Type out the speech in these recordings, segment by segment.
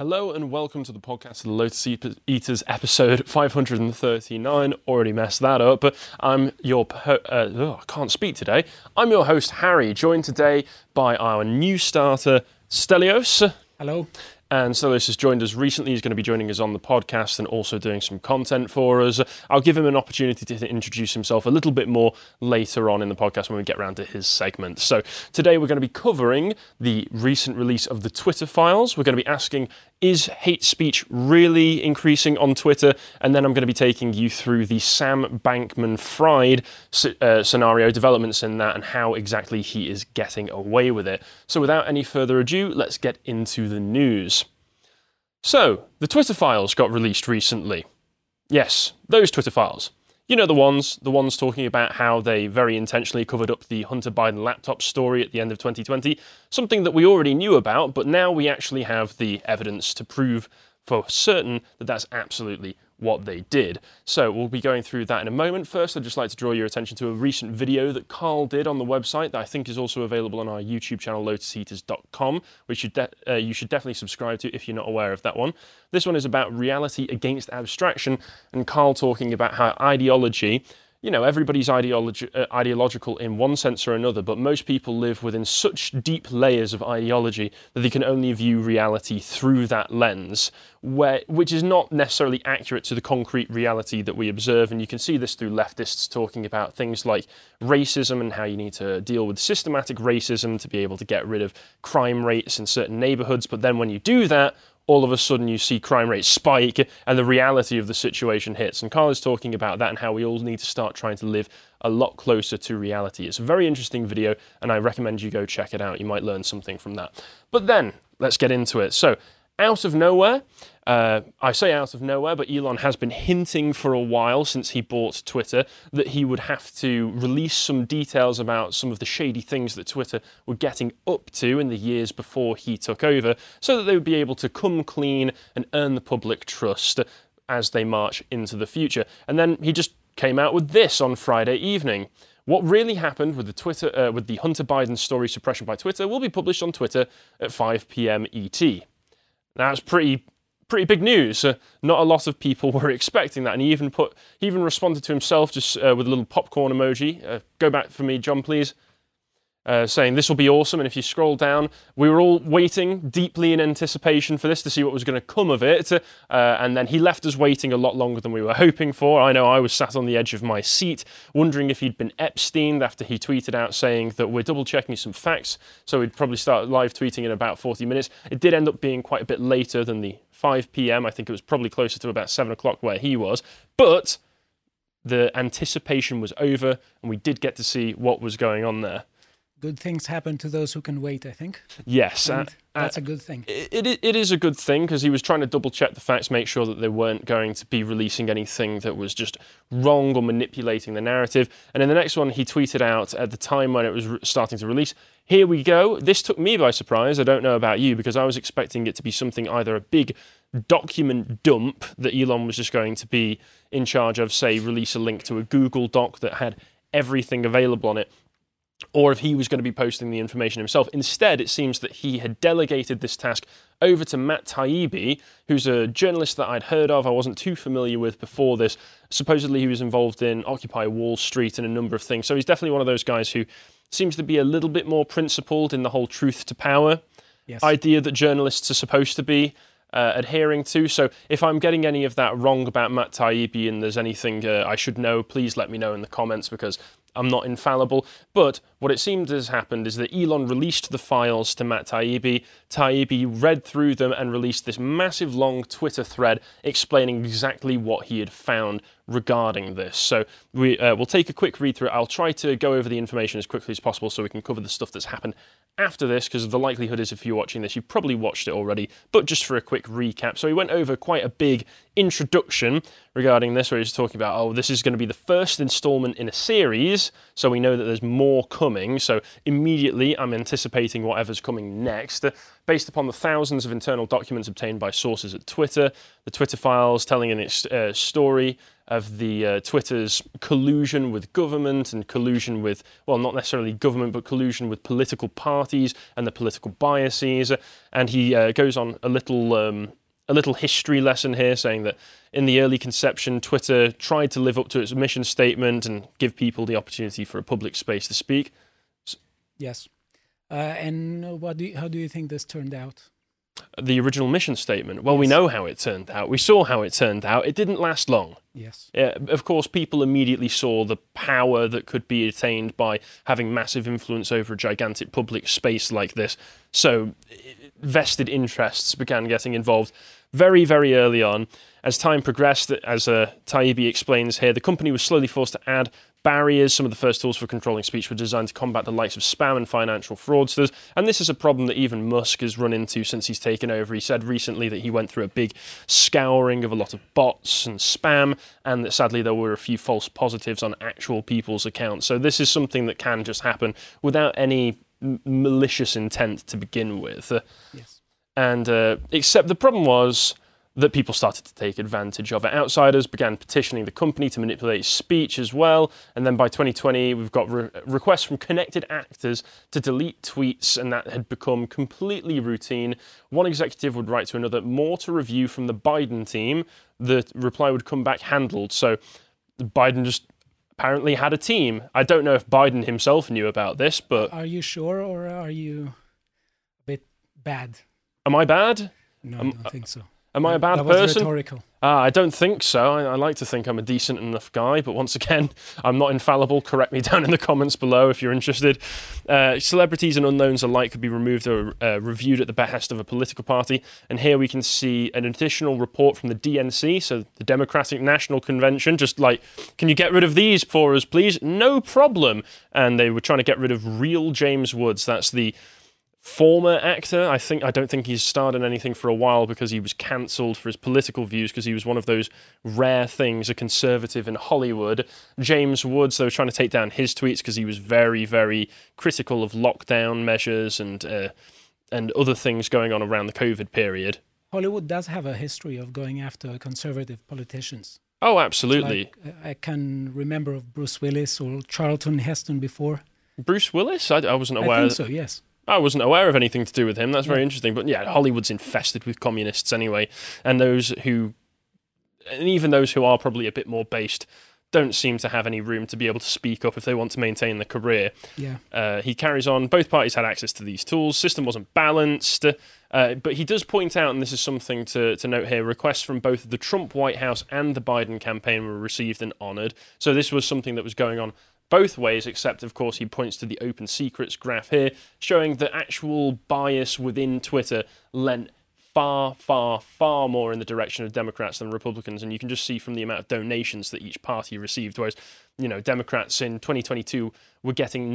Hello and welcome to the podcast of the Lotus Eaters, episode 539. Already messed that up, but I'm your I can't speak today. I'm your host Harry, joined today by our new starter Stelios. Hello. And Stelios has joined us recently. He's going to be joining us on the podcast and also doing some content for us. I'll give him an opportunity to introduce himself a little bit more later on in the podcast when we get around to his segment. So today we're going to be covering the recent release of the Twitter files. We're going to be asking, is hate speech really increasing on Twitter? And then I'm going to be taking you through the Sam Bankman-Fried scenario, developments in that, and how exactly he is getting away with it. So without any further ado, let's get into the news. So, the Twitter files got released recently. Yes, those Twitter files. You know the ones talking about how they very intentionally covered up the Hunter Biden laptop story at the end of 2020, something that we already knew about, but now we actually have the evidence to prove for certain that that's absolutely what they did. So we'll be going through that in a moment. First, I'd just like to draw your attention to a recent video that Carl did on the website that I think is also available on our YouTube channel, lotuseaters.com, which you should definitely subscribe to if you're not aware of that one. This one is about reality against abstraction, and Carl talking about how ideology, you know, everybody's ideological in one sense or another, but most people live within such deep layers of ideology that they can only view reality through that lens, which is not necessarily accurate to the concrete reality that we observe. And you can see this through leftists talking about things like racism and how you need to deal with systematic racism to be able to get rid of crime rates in certain neighborhoods. But then when you do that, all of a sudden you see crime rates spike and the reality of the situation hits. And Carl is talking about that and how we all need to start trying to live a lot closer to reality. It's a very interesting video and I recommend you go check it out. You might learn something from that. But then, let's get into it. So, out of nowhere, I say out of nowhere, but Elon has been hinting for a while since he bought Twitter that he would have to release some details about some of the shady things that Twitter were getting up to in the years before he took over, so that they would be able to come clean and earn the public trust as they march into the future. And then he just came out with this on Friday evening. What really happened with the Hunter Biden story suppression by Twitter will be published on Twitter at 5 p.m. ET. Now, that's pretty big news. Not a lot of people were expecting that, and he even responded to himself just with a little popcorn emoji. Go back for me, John, please. Saying this will be awesome, and if you scroll down, we were all waiting deeply in anticipation for this to see what was going to come of it, and then he left us waiting a lot longer than we were hoping for. I know I was sat on the edge of my seat, wondering if he'd been Epsteined after he tweeted out saying that we're double-checking some facts, so we'd probably start live tweeting in about 40 minutes. It did end up being quite a bit later than the 5 p.m. I think it was probably closer to about 7 o'clock where he was, but the anticipation was over, and we did get to see what was going on there. Good things happen to those who can wait, I think. Yes. That's a good thing. It is a good thing because he was trying to double check the facts, make sure that they weren't going to be releasing anything that was just wrong or manipulating the narrative. And in the next one, he tweeted out at the time when it was starting to release, here we go. This took me by surprise. I don't know about you, because I was expecting it to be something, either a big document dump that Elon was just going to be in charge of, say, release a link to a Google Doc that had everything available on it, or if he was going to be posting the information himself. Instead, it seems that he had delegated this task over to Matt Taibbi, who's a journalist that I'd heard of, I wasn't too familiar with before this. Supposedly he was involved in Occupy Wall Street and a number of things, so he's definitely one of those guys who seems to be a little bit more principled in the whole truth to power idea that journalists are supposed to be adhering to. So if I'm getting any of that wrong about Matt Taibbi and there's anything I should know, please let me know in the comments, because I'm not infallible. But what it seems has happened is that Elon released the files to Matt Taibbi. Taibbi read through them and released this massive long Twitter thread explaining exactly what he had found regarding this. So we'll take a quick read through it. I'll try to go over the information as quickly as possible so we can cover the stuff that's happened after this, because the likelihood is if you're watching this, you've probably watched it already, but just for a quick recap. So he went over quite a big introduction regarding this, where he was talking about, oh, this is going to be the first installment in a series, so we know that there's more coming, so immediately I'm anticipating whatever's coming next. Based upon the thousands of internal documents obtained by sources at Twitter, the Twitter files telling in its story of the Twitter's collusion with government and collusion with, well, not necessarily government, but collusion with political parties and the political biases. And he goes on a little history lesson here, saying that in the early conception, Twitter tried to live up to its mission statement and give people the opportunity for a public space to speak. Yes. And how do you think this turned out? The original mission statement. Well, Yes. we know how it turned out. We saw how it turned out. It didn't last long. Yes. Of course, people immediately saw the power that could be attained by having massive influence over a gigantic public space like this. So vested interests began getting involved very, very early on. As time progressed, as Taibbi explains here, the company was slowly forced to add barriers. Some of the first tools for controlling speech were designed to combat the likes of spam and financial fraudsters. And this is a problem that even Musk has run into since he's taken over. He said recently that he went through a big scouring of a lot of bots and spam, and that sadly there were a few false positives on actual people's accounts. So this is something that can just happen without any malicious intent to begin with. Yes. And except the problem was that people started to take advantage of it. Outsiders began petitioning the company to manipulate speech as well. And then by 2020, we've got requests from connected actors to delete tweets, and that had become completely routine. One executive would write to another, more to review from the Biden team. The reply would come back handled. So Biden just apparently had a team. I don't know if Biden himself knew about this, but... Are you sure, or are you a bit bad? Am I bad? No, I don't think so. Am I a bad that was person? Rhetorical. I don't think so. I like to think I'm a decent enough guy, but once again, I'm not infallible. Correct me down in the comments below if you're interested. Celebrities and unknowns alike could be removed or reviewed at the behest of a political party. And here we can see an additional report from the DNC, so the Democratic National Convention, just like, can you get rid of these for us, please? No problem. And they were trying to get rid of real James Woods. That's the former actor. I don't think he's starred in anything for a while because he was cancelled for his political views, because he was one of those rare things, a conservative in Hollywood. James Woods, they were trying to take down his tweets because he was very, very critical of lockdown measures and other things going on around the COVID period. Hollywood does have a history of going after conservative politicians. Oh, absolutely. Like, I can remember of Bruce Willis or Charlton Heston before. Bruce Willis? I wasn't aware. I think so, yes. I wasn't aware of anything to do with him. That's very interesting. But yeah, Hollywood's infested with communists anyway. And even those who are probably a bit more based don't seem to have any room to be able to speak up if they want to maintain their career. Yeah. He carries on. Both parties had access to these tools. System wasn't balanced. But he does point out, and this is something to note here, requests from both the Trump White House and the Biden campaign were received and honoured. So this was something that was going on both ways, except, of course, he points to the open secrets graph here, showing that actual bias within Twitter lent far, far, far more in the direction of Democrats than Republicans. And you can just see from the amount of donations that each party received, whereas, Democrats in 2022 were getting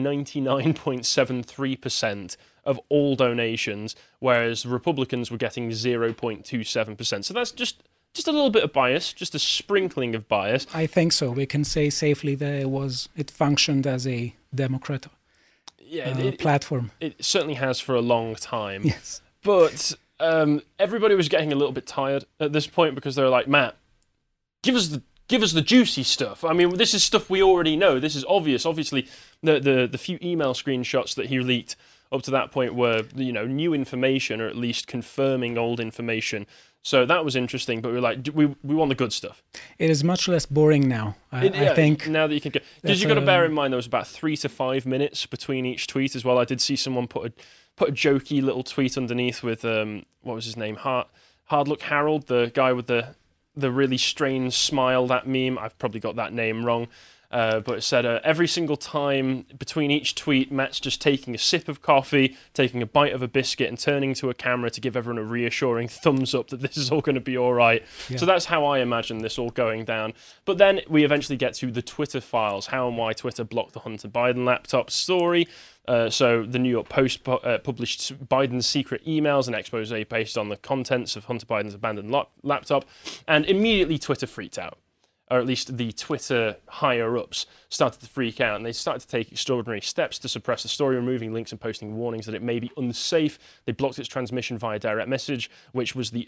99.73% of all donations, whereas Republicans were getting 0.27%. So that's just a little bit of bias, just a sprinkling of bias. I think so. We can say safely that it functioned as a Democrat platform. It certainly has for a long time. Yes. But everybody was getting a little bit tired at this point because they were like, Matt, give us the juicy stuff. I mean, this is stuff we already know. This is obvious. Obviously, the few email screenshots that he leaked up to that point were, new information, or at least confirming old information. So that was interesting, but we were like, we want the good stuff. It is much less boring now, I think. Now that you can get... Because you've got to bear in mind there was about 3 to 5 minutes between each tweet as well. I did see someone put a jokey little tweet underneath with, what was his name? Hard Luck Harold, the guy with the really strange smile, that meme. I've probably got that name wrong. But it said, every single time between each tweet, Matt's just taking a sip of coffee, taking a bite of a biscuit, and turning to a camera to give everyone a reassuring thumbs up that this is all going to be all right. Yeah. So that's how I imagine this all going down. But then we eventually get to the Twitter files, how and why Twitter blocked the Hunter Biden laptop story. So the New York Post published Biden's secret emails and expose based on the contents of Hunter Biden's abandoned laptop, and immediately Twitter freaked out. Or at least the Twitter higher-ups started to freak out, and they started to take extraordinary steps to suppress the story, removing links and posting warnings that it may be unsafe. They blocked its transmission via direct message, which was the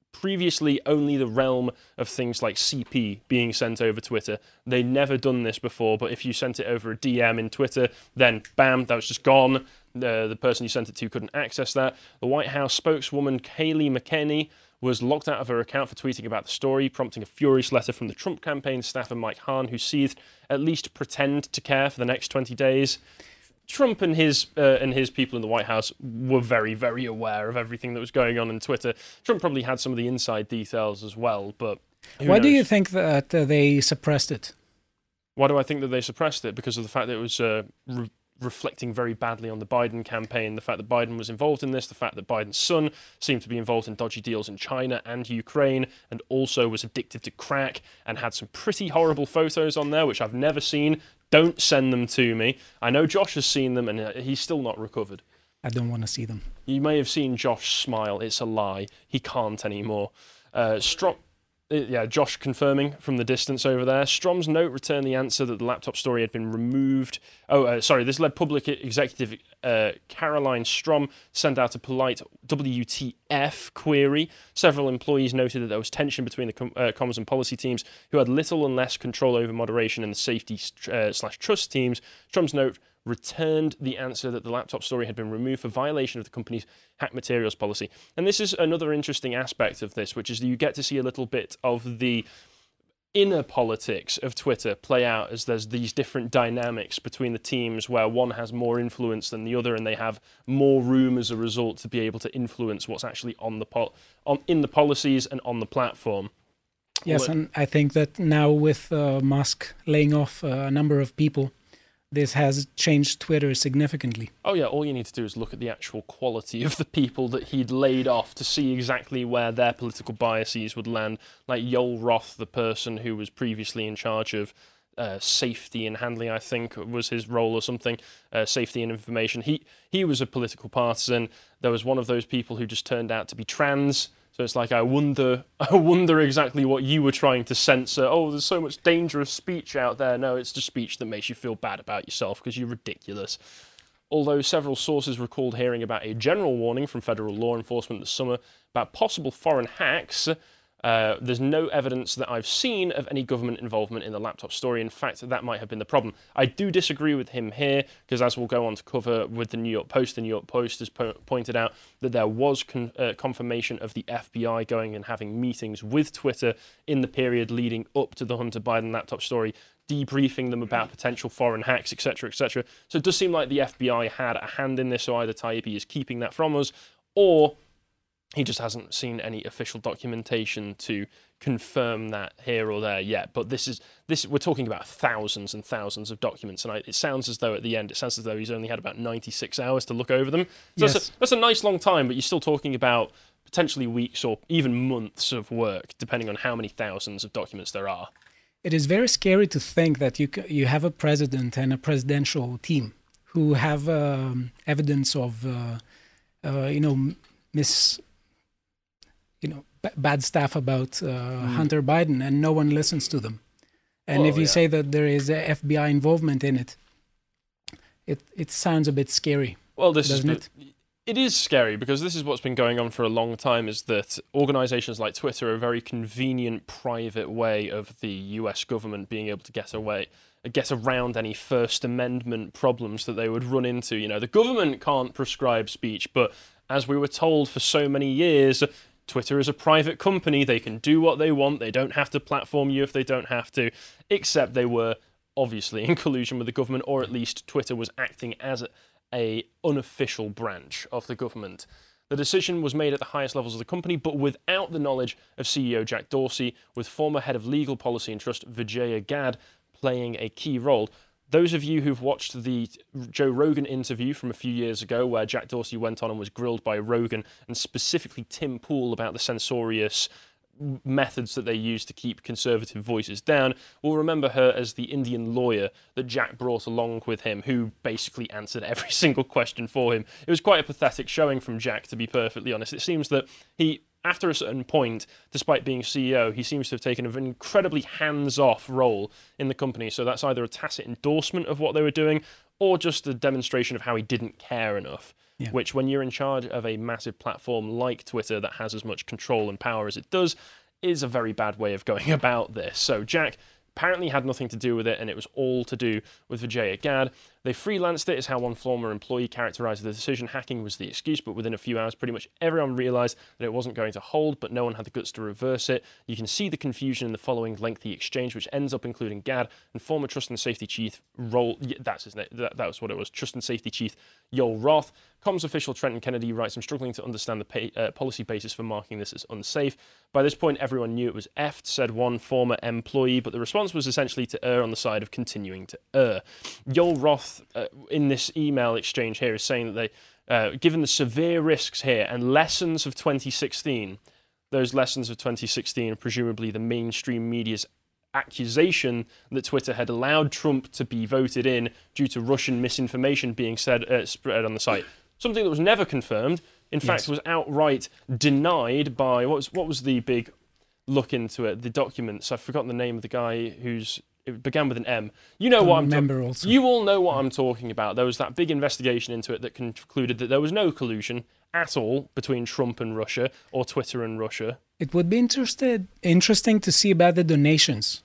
previously only the realm of things like CP being sent over Twitter. They'd never done this before, but if you sent it over a DM in Twitter, then bam, that was just gone. The person you sent it to couldn't access that. The White House spokeswoman Kayleigh McEnany was locked out of her account for tweeting about the story, prompting a furious letter from the Trump campaign staffer Mike Hahn, who seethed, "At least pretend to care for the next 20 days." Trump and his people in the White House were very, very aware of everything that was going on Twitter. Trump probably had some of the inside details as well, but why do you think that they suppressed it? Why do I think that they suppressed it? Because of the fact that it was reflecting very badly on the Biden campaign, the fact that Biden was involved in this, the fact that Biden's son seemed to be involved in dodgy deals in China and Ukraine, and also was addicted to crack and had some pretty horrible photos on there, which I've never seen. Don't send them to me. I know Josh has seen them, and he's still not recovered. I don't want to see them. You may have seen Josh smile. It's a lie. He can't anymore. Josh confirming from the distance over there. Strom's note returned the answer that the laptop story had been removed. This led public executive Caroline Strom sent out a polite WTF query. Several employees noted that there was tension between the comms and policy teams, who had little and less control over moderation and the safety/trust teams. Strom's note returned the answer that the laptop story had been removed for violation of the company's hack materials policy. And this is another interesting aspect of this, which is that you get to see a little bit of the inner politics of Twitter play out, as there's these different dynamics between the teams where one has more influence than the other, and they have more room as a result to be able to influence what's actually in the policies and on the platform. Yes, and I think that now with Musk laying off a number of people, this has changed Twitter significantly. Oh yeah, all you need to do is look at the actual quality of the people that he'd laid off to see exactly where their political biases would land. Like Yoel Roth, the person who was previously in charge of safety and handling, I think was his role or something, safety and information. He was a political partisan. There was one of those people who just turned out to be trans. So it's like, I wonder exactly what you were trying to censor. Oh, there's so much dangerous speech out there. No, it's just speech that makes you feel bad about yourself because you're ridiculous. Although several sources recalled hearing about a general warning from federal law enforcement this summer about possible foreign hacks, there's no evidence that I've seen of any government involvement in the laptop story. In fact, that might have been the problem. I do disagree with him here, because as we'll go on to cover with the New York Post has pointed out that there was confirmation of the FBI going and having meetings with Twitter in the period leading up to the Hunter Biden laptop story, debriefing them about potential foreign hacks, etc., etc. So it does seem like the FBI had a hand in this, so either Taibbi is keeping that from us, or he just hasn't seen any official documentation to confirm that here or there yet. But this we're talking about thousands and thousands of documents, and it sounds as though at the end, he's only had about 96 hours to look over them. So yes. That's a nice long time, but you're still talking about potentially weeks or even months of work, depending on how many thousands of documents there are. It is very scary to think that you have a president and a presidential team who have evidence of bad stuff about Hunter Biden, and no one listens to them. And if you say that there is a FBI involvement in it, it sounds a bit scary. Well, it is scary, because this is what's been going on for a long time, is that organizations like Twitter are a very convenient private way of the US government being able to get around any First Amendment problems that they would run into. You know, the government can't prescribe speech, but as we were told for so many years, Twitter is a private company. They can do what they want. They don't have to platform you if they don't have to, except they were obviously in collusion with the government, or at least Twitter was acting as a unofficial branch of the government. The decision was made at the highest levels of the company, but without the knowledge of CEO Jack Dorsey, with former head of legal policy and trust Vijaya Gadde playing a key role. Those of you who've watched the Joe Rogan interview from a few years ago, where Jack Dorsey went on and was grilled by Rogan, and specifically Tim Pool, about the censorious methods that they use to keep conservative voices down, will remember her as the Indian lawyer that Jack brought along with him, who basically answered every single question for him. It was quite a pathetic showing from Jack, to be perfectly honest. It seems that he after a certain point, despite being CEO, he seems to have taken an incredibly hands-off role in the company. So that's either a tacit endorsement of what they were doing or just a demonstration of how he didn't care enough. Yeah. Which, when you're in charge of a massive platform like Twitter that has as much control and power as it does, is a very bad way of going about this. So Jack apparently had nothing to do with it, and it was all to do with Vijaya Gadde. They freelanced it, is how one former employee characterized the decision. Hacking was the excuse, but within a few hours, pretty much everyone realized that it wasn't going to hold, but no one had the guts to reverse it. You can see the confusion in the following lengthy exchange, which ends up including Gadde and former Trust and Safety Chief that's his name. That was what it was. Trust and Safety Chief Yoel Roth. Comms official Trenton Kennedy writes, I'm struggling to understand the policy basis for marking this as unsafe. By this point, everyone knew it was effed, said one former employee, but the response was essentially to err on the side of continuing to err. Yoel Roth, in this email exchange here, is saying that they, given the severe risks here and lessons of 2016, those lessons of 2016 are presumably the mainstream media's accusation that Twitter had allowed Trump to be voted in due to Russian misinformation being spread on the site. Something that was never confirmed, in fact, was outright denied by, what was the big look into it, the documents, I've forgotten the name of the guy it began with an M. You know what you all know what I'm talking about. There was that big investigation into it that concluded that there was no collusion at all between Trump and Russia or Twitter and Russia. It would be interesting to see about the donations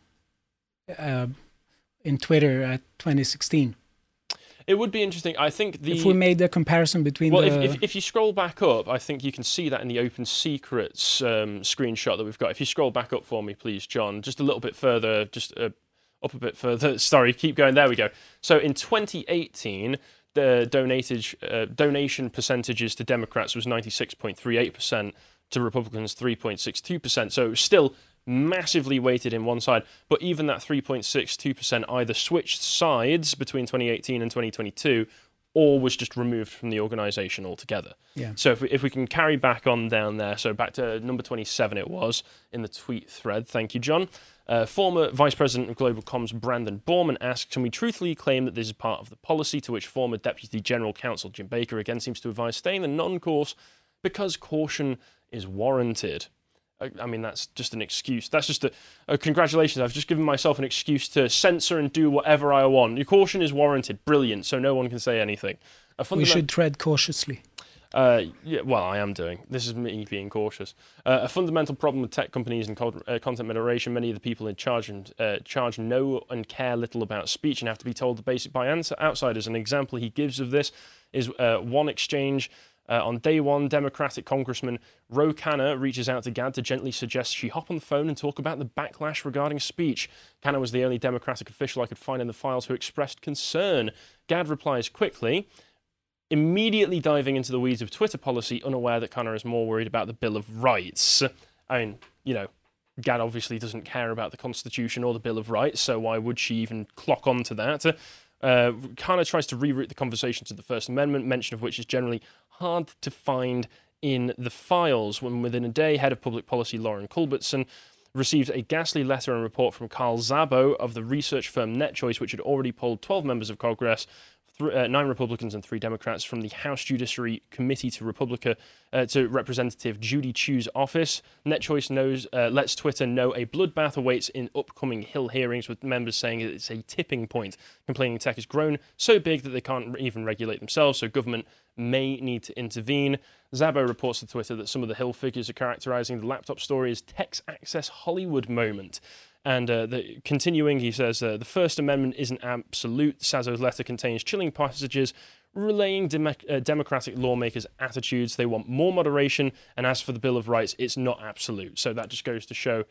in Twitter at 2016 It would be interesting. I think if we made a comparison between if you scroll back up, I think you can see that in the Open Secrets screenshot that we've got. If you scroll back up for me, please, John, just a little bit further, up a bit further. Sorry, keep going. There we go. So in 2018, the donation percentages to Democrats was 96.38%, to Republicans 3.62%. So still massively weighted in one side, but even that 3.62% either switched sides between 2018 and 2022 or was just removed from the organisation altogether. Yeah. So if we can carry back on down there, so back to number 27 it was in the tweet thread. Thank you, John. Former Vice President of Global Comms Brandon Borman asks, can we truthfully claim that this is part of the policy, to which former Deputy General Counsel Jim Baker again seems to advise staying the non-course because caution is warranted. I mean, that's just an excuse. That's just a congratulations. I've just given myself an excuse to censor and do whatever I want. Your caution is warranted. Brilliant. So no one can say anything. We should tread cautiously. Yeah, well, I am doing. This is me being cautious. A fundamental problem with tech companies and content moderation, many of the people in charge know and care little about speech and have to be told the basic by outsiders. An example he gives of this is one exchange. On day one, Democratic Congressman Ro Khanna reaches out to Gadde to gently suggest she hop on the phone and talk about the backlash regarding speech. Khanna was the only Democratic official I could find in the files who expressed concern. Gadde replies quickly, immediately diving into the weeds of Twitter policy, unaware that Khanna is more worried about the Bill of Rights. I mean, you know, Gadde obviously doesn't care about the Constitution or the Bill of Rights, so why would she even clock on to that? Khanna tries to reroute the conversation to the First Amendment, mention of which is generally hard to find in the files. When within a day, Head of Public Policy Lauren Culbertson received a ghastly letter and report from Carl Szabo of the research firm NetChoice, which had already polled 12 members of Congress, 9 Republicans and 3 Democrats, from the House Judiciary Committee to Representative Judy Chu's office. NetChoice lets Twitter know a bloodbath awaits in upcoming Hill hearings, with members saying it's a tipping point. Complaining tech has grown so big that they can't even regulate themselves, so government may need to intervene. Szabo reports to Twitter that some of the Hill figures are characterizing the laptop story as Tech's Access Hollywood moment. And continuing, he says, the First Amendment isn't absolute. Szebo's letter contains chilling passages relaying Democratic lawmakers' attitudes. They want more moderation, and as for the Bill of Rights, it's not absolute. So that just goes to show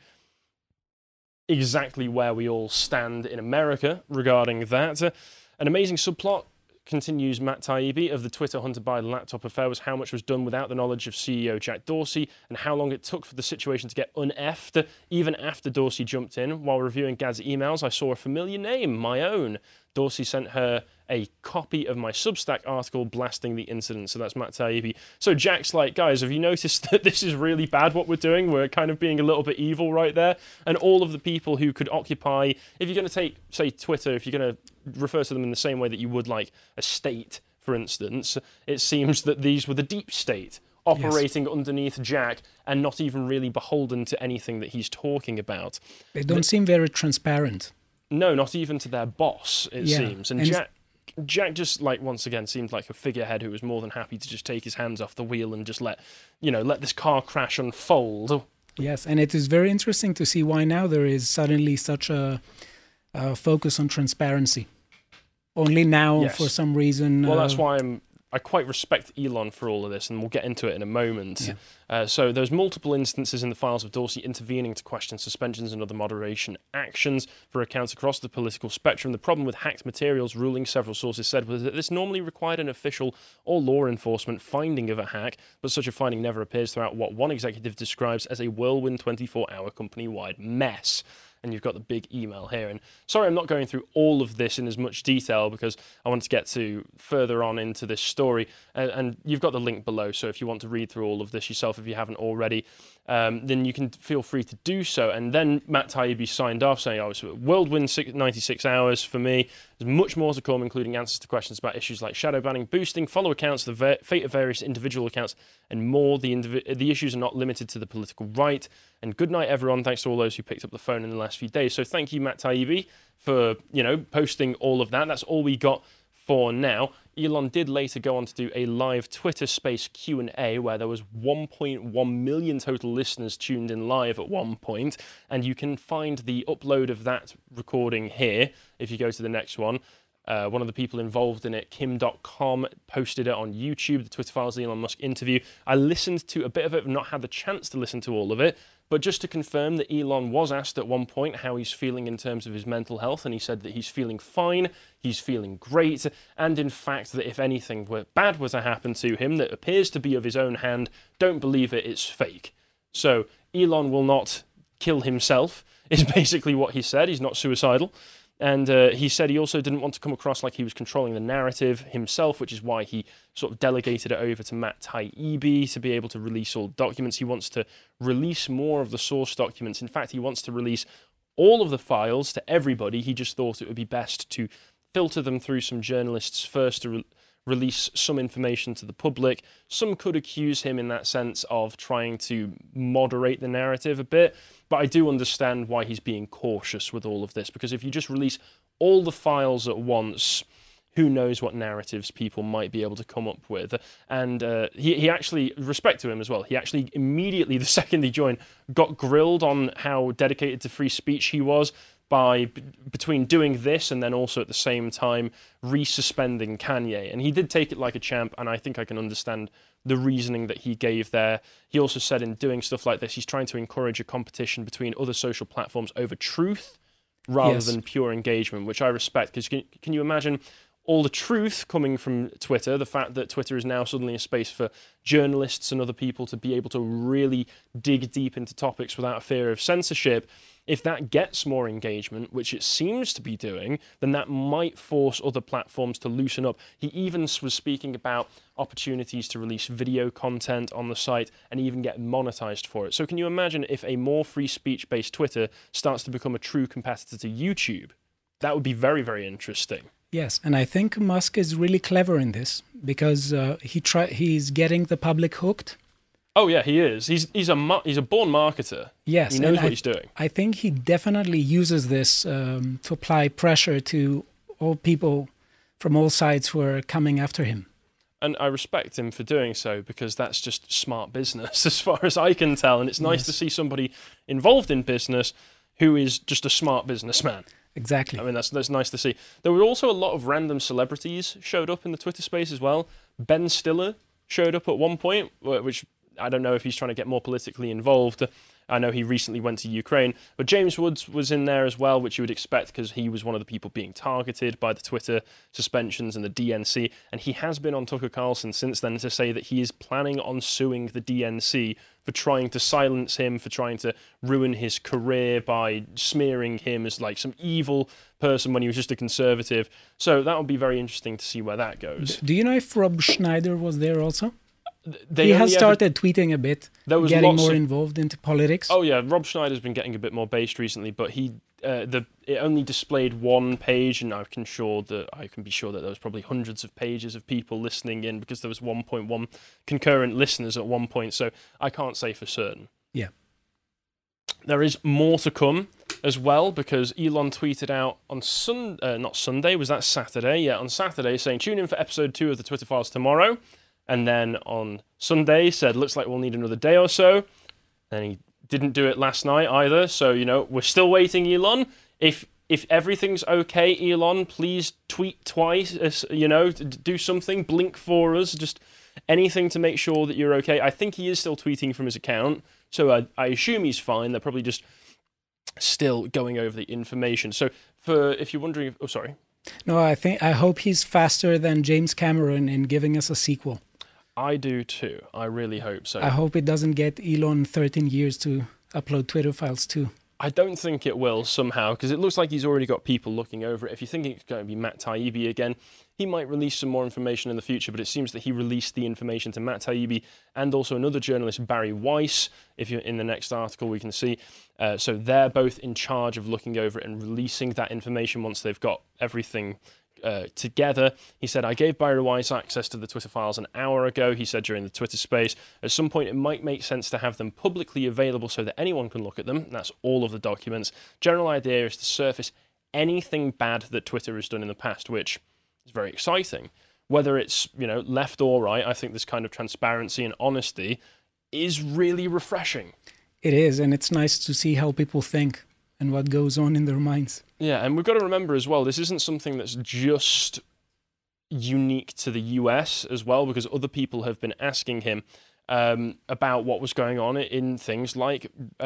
exactly where we all stand in America regarding that. An amazing subplot, continues Matt Taibbi, of the Twitter Hunter Biden laptop affair was how much was done without the knowledge of CEO Jack Dorsey and how long it took for the situation to get uneffed. Even after Dorsey jumped in, while reviewing Gadde's emails, I saw a familiar name, my own. Dorsey sent her a copy of my Substack article blasting the incident. So that's Matt Taibbi. So Jack's like, guys, have you noticed that this is really bad what we're doing? We're kind of being a little bit evil right there. And all of the people who could occupy, if you're going to take, say, Twitter, if you're going to refer to them in the same way that you would like a state, for instance, it seems that these were the deep state operating underneath Jack and not even really beholden to anything that he's talking about. They don't seem very transparent. No, not even to their boss, it seems. And Jack just, like, once again, seemed like a figurehead who was more than happy to just take his hands off the wheel and just let this car crash unfold. Yes, and it is very interesting to see why now there is suddenly such a focus on transparency. Only now, for some reason... Well, that's why I quite respect Elon for all of this, and we'll get into it in a moment. Yeah. So there's multiple instances in the files of Dorsey intervening to question suspensions and other moderation actions for accounts across the political spectrum. The problem with hacked materials ruling, several sources said, was that this normally required an official or law enforcement finding of a hack, but such a finding never appears throughout what one executive describes as a whirlwind 24-hour company-wide mess. And you've got the big email here. And sorry, I'm not going through all of this in as much detail because I want to get to further on into this story. And you've got the link below. So if you want to read through all of this yourself, if you haven't already, then you can feel free to do so. And then Matt Taibbi signed off saying, it's a whirlwind 96 hours for me. There's much more to come, including answers to questions about issues like shadow banning, boosting, follow accounts, the fate of various individual accounts, and more. The issues are not limited to the political right. And good night, everyone. Thanks to all those who picked up the phone in the last few days. So thank you, Matt Taibbi, for posting all of that. That's all we got for now. Elon did later go on to do a live Twitter Space Q&A where there was 1.1 million total listeners tuned in live at one point, and you can find the upload of that recording here if you go to the next one. One of the people involved in it, Kim.com, posted it on YouTube, the Twitter Files Elon Musk interview. I listened to a bit of it, not had the chance to listen to all of it, but just to confirm that Elon was asked at one point how he's feeling in terms of his mental health, and he said that he's feeling fine, he's feeling great, and in fact that if anything bad were to happen to him that appears to be of his own hand, don't believe it, it's fake. So Elon will not kill himself, is basically what he said. He's not suicidal. And he said he also didn't want to come across like he was controlling the narrative himself, which is why he sort of delegated it over to Matt Taibbi to be able to release all documents. He wants to release more of the source documents. In fact, he wants to release all of the files to everybody. He just thought it would be best to filter them through some journalists first to release some information to the public. Some could accuse him in that sense of trying to moderate the narrative a bit, but I do understand why he's being cautious with all of this, because if you just release all the files at once, who knows what narratives people might be able to come up with. And he actually, respect to him as well, he actually immediately, the second he joined, got grilled on how dedicated to free speech he was, between doing this and then also at the same time resuspending Kanye. And he did take it like a champ, and I think I can understand the reasoning that he gave there. He also said in doing stuff like this, he's trying to encourage a competition between other social platforms over truth rather than pure engagement, which I respect, because can you imagine all the truth coming from Twitter, the fact that Twitter is now suddenly a space for journalists and other people to be able to really dig deep into topics without fear of censorship. If that gets more engagement, which it seems to be doing, then that might force other platforms to loosen up. He even was speaking about opportunities to release video content on the site and even get monetized for it. So can you imagine if a more free speech-based Twitter starts to become a true competitor to YouTube? That would be very, very interesting. Yes, and I think Musk is really clever in this because he's getting the public hooked. Oh yeah, he is. He's a born marketer. Yes, he knows what he's doing. I think he definitely uses this to apply pressure to all people from all sides who are coming after him. And I respect him for doing so, because that's just smart business as far as I can tell. And it's nice to see somebody involved in business who is just a smart businessman. Exactly. I mean, that's nice to see. There were also a lot of random celebrities showed up in the Twitter space as well. Ben Stiller showed up at one point, which I don't know if he's trying to get more politically involved. I know he recently went to Ukraine, but James Woods was in there as well, which you would expect because he was one of the people being targeted by the Twitter suspensions and the DNC, and he has been on Tucker Carlson since then to say that he is planning on suing the DNC for trying to silence him, for trying to ruin his career by smearing him as like some evil person when he was just a conservative. So that would be very interesting to see where that goes. Do you know if Rob Schneider was there also? He has started tweeting a bit, getting more involved into politics. Oh yeah, Rob Schneider's been getting a bit more based recently, but he it only displayed one page, and I can be sure that there was probably hundreds of pages of people listening in, because there was 1.1 concurrent listeners at one point. So I can't say for certain. Yeah. There is more to come as well, because Elon tweeted out on not Sunday, was that Saturday? Yeah, on Saturday, saying tune in for episode 2 of the Twitter Files tomorrow. And then on Sunday said, looks like we'll need another day or so. And he didn't do it last night either. So, we're still waiting, Elon. If everything's okay, Elon, please tweet twice, do something, blink for us, just anything to make sure that you're okay. I think he is still tweeting from his account, so I assume he's fine. They're probably just still going over the information. So if you're wondering, sorry. No, I hope he's faster than James Cameron in giving us a sequel. I do too. I really hope so. I hope it doesn't get Elon 13 years to upload Twitter Files too. I don't think it will somehow, because it looks like he's already got people looking over it. If you think it's going to be Matt Taibbi again, he might release some more information in the future, but it seems that he released the information to Matt Taibbi and also another journalist, Barry Weiss. If you're in the next article, we can see. So they're both in charge of looking over it and releasing that information once they've got everything together. He said, I gave Barry Weiss access to the Twitter Files an hour ago, he said during the Twitter space. At some point, it might make sense to have them publicly available so that anyone can look at them. That's all of the documents. General idea is to surface anything bad that Twitter has done in the past, which is very exciting. Whether it's, left or right, I think this kind of transparency and honesty is really refreshing. It is, and it's nice to see how people think and what goes on in their minds. Yeah, and we've got to remember as well, this isn't something that's just unique to the US as well, because other people have been asking him about what was going on in things like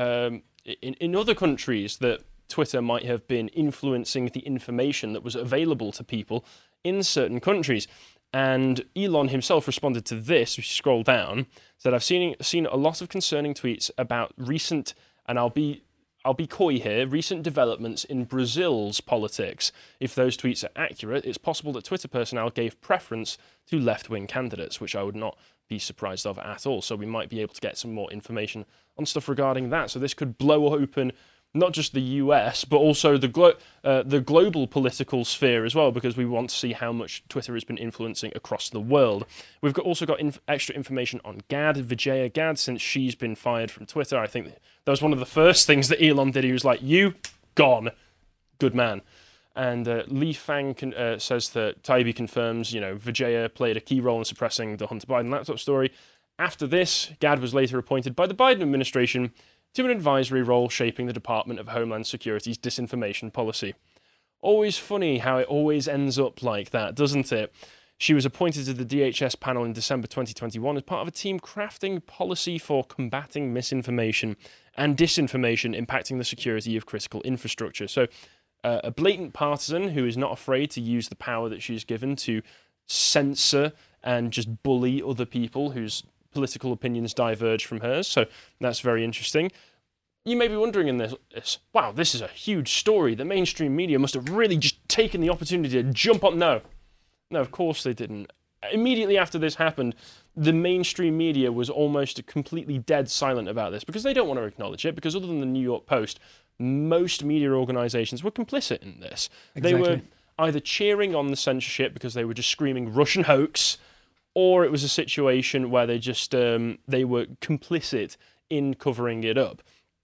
in other countries that Twitter might have been influencing the information that was available to people in certain countries. And Elon himself responded to this, if you scroll down, said, I've seen a lot of concerning tweets about recent, and I'll be coy here, recent developments in Brazil's politics. If those tweets are accurate, it's possible that Twitter personnel gave preference to left-wing candidates, which I would not be surprised of at all. So we might be able to get some more information on stuff regarding that. So this could blow open not just the US, but also the global political sphere as well, because we want to see how much Twitter has been influencing across the world. We've also got extra information on Gad, Vijaya Gad, since she's been fired from Twitter. I think that was one of the first things that Elon did. He was like, you, gone. Good man. And Li Fang says that Taibbi confirms, Vijaya played a key role in suppressing the Hunter Biden laptop story. After this, Gad was later appointed by the Biden administration to an advisory role shaping the Department of Homeland Security's disinformation policy. Always funny how it always ends up like that, doesn't it? She was appointed to the DHS panel in December 2021 as part of a team crafting policy for combating misinformation and disinformation impacting the security of critical infrastructure. So a blatant partisan who is not afraid to use the power that she's given to censor and just bully other people whose political opinions diverge from hers. So that's very interesting. You may be wondering in this, wow, this is a huge story. The mainstream media must have really just taken the opportunity to jump on. No, of course they didn't. Immediately after this happened, the mainstream media was almost completely dead silent about this because they don't want to acknowledge it, because other than the New York Post, most media organizations were complicit in this. Exactly. They were either cheering on the censorship because they were just screaming Russian hoax, or it was a situation where they just they were complicit in covering it up.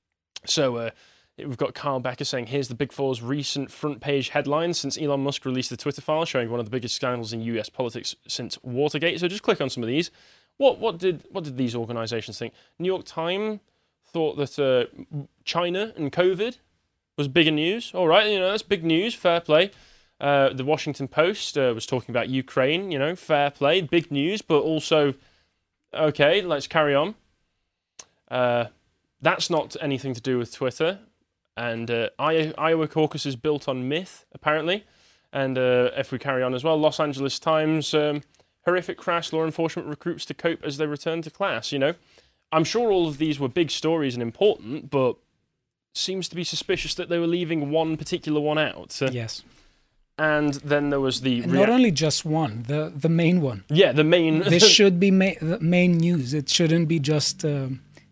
So we've got Carl Becker saying, here's the Big Four's recent front page headlines since Elon Musk released the Twitter file, showing one of the biggest scandals in US politics since Watergate. So just click on some of these. What did these organizations think? New York Times thought that China and COVID was bigger news. All right, that's big news, fair play. The Washington Post was talking about Ukraine, fair play, big news, but also, okay, let's carry on. That's not anything to do with Twitter. And Iowa caucus is built on myth, apparently. And if we carry on as well, Los Angeles Times, horrific crash, law enforcement recruits to cope as they return to class, I'm sure all of these were big stories and important, but seems to be suspicious that they were leaving one particular one out. Yes. And then there was the... not only just one, the main one. Yeah, the main... This should be the main news. It shouldn't be just,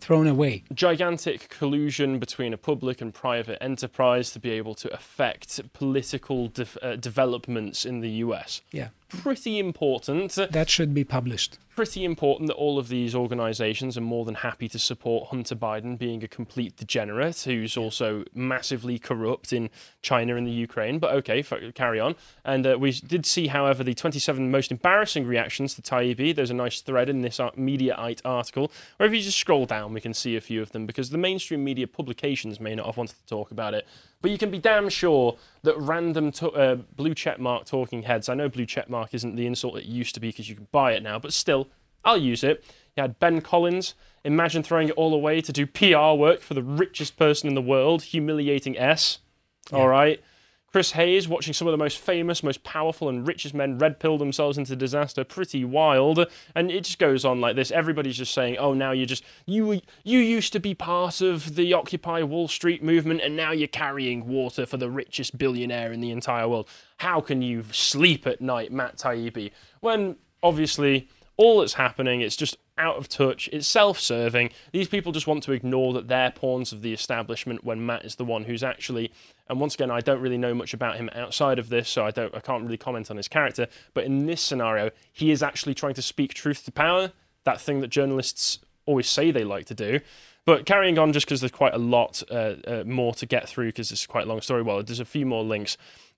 thrown away. Gigantic collusion between a public and private enterprise to be able to affect political developments in the US. Yeah. Pretty important. That should be published. Pretty important that all of these organizations are more than happy to support Hunter Biden being a complete degenerate who's also massively corrupt in China and the Ukraine. But okay, carry on. And we did see, however, the 27 most embarrassing reactions to Taibbi. There's a nice thread in this Mediaite article where if you just scroll down, we can see a few of them because the mainstream media publications may not have wanted to talk about it. But you can be damn sure that random blue checkmark talking heads, I know blue checkmark isn't the insult it used to be because you can buy it now, but still, I'll use it. You had Ben Collins, imagine throwing it all away to do PR work for the richest person in the world, humiliating S. Yeah. All right. Chris Hayes, watching some of the most famous, most powerful and richest men red pill themselves into disaster, pretty wild. And it just goes on like this. Everybody's just saying, oh, now you used to be part of the Occupy Wall Street movement and now you're carrying water for the richest billionaire in the entire world. How can you sleep at night, Matt Taibbi? When, obviously, all that's happening, it's just out of touch, it's self-serving. These people just want to ignore that they're pawns of the establishment when Matt is the one who's actually, and once again, I don't really know much about him outside of this, so I can't really comment on his character, but in this scenario, he is actually trying to speak truth to power, that thing that journalists always say they like to do. But carrying on, just because there's quite a lot more to get through, because it's quite a long story, well, there's a few more links.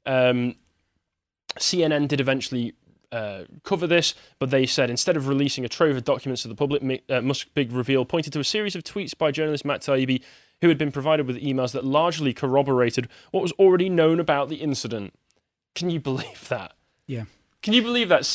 CNN did eventually cover this, but they said instead of releasing a trove of documents to the public, Musk's big reveal pointed to a series of tweets by journalist Matt Taibbi, who had been provided with emails that largely corroborated what was already known about the incident. Can you believe that? Yeah. Can you believe that?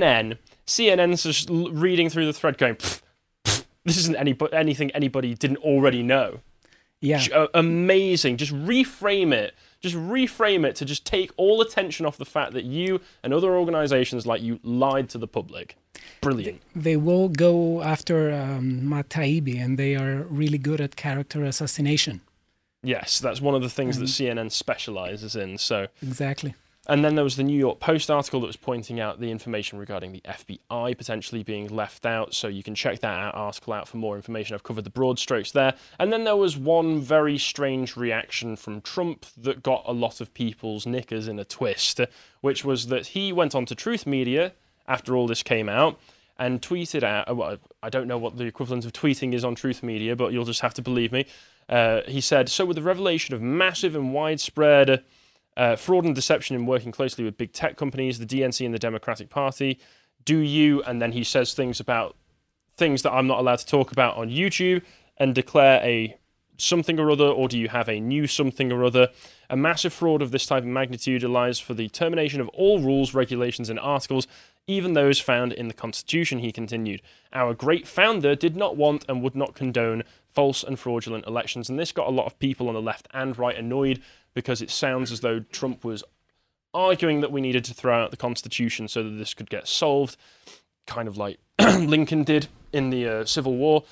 CNN's just reading through the thread going, pff, this isn't anything anybody didn't already know. Yeah. Amazing. Just reframe it. Just reframe it to just take all attention off the fact that you and other organizations like you lied to the public. Brilliant. They will go after Matt Taibbi, and they are really good at character assassination. Yes, that's one of the things that CNN specializes in. So exactly. And then there was the New York Post article that was pointing out the information regarding the FBI potentially being left out. So you can check that article out for more information. I've covered the broad strokes there. And then there was one very strange reaction from Trump that got a lot of people's knickers in a twist, which was that he went on to Truth Media after all this came out and tweeted out, well, I don't know what the equivalent of tweeting is on Truth Media, but you'll just have to believe me. He said, so with the revelation of massive and widespread fraud and deception in working closely with big tech companies, the DNC and the Democratic Party, do you, and then he says things about things that I'm not allowed to talk about on YouTube, and declare a something or other, or do you have a new something or other? A massive fraud of this type of magnitude allows for the termination of all rules, regulations, and articles, even those found in the Constitution, he continued. Our great founder did not want and would not condone false and fraudulent elections, and this got a lot of people on the left and right annoyed, because it sounds as though Trump was arguing that we needed to throw out the Constitution so that this could get solved, kind of like Lincoln did in the Civil War,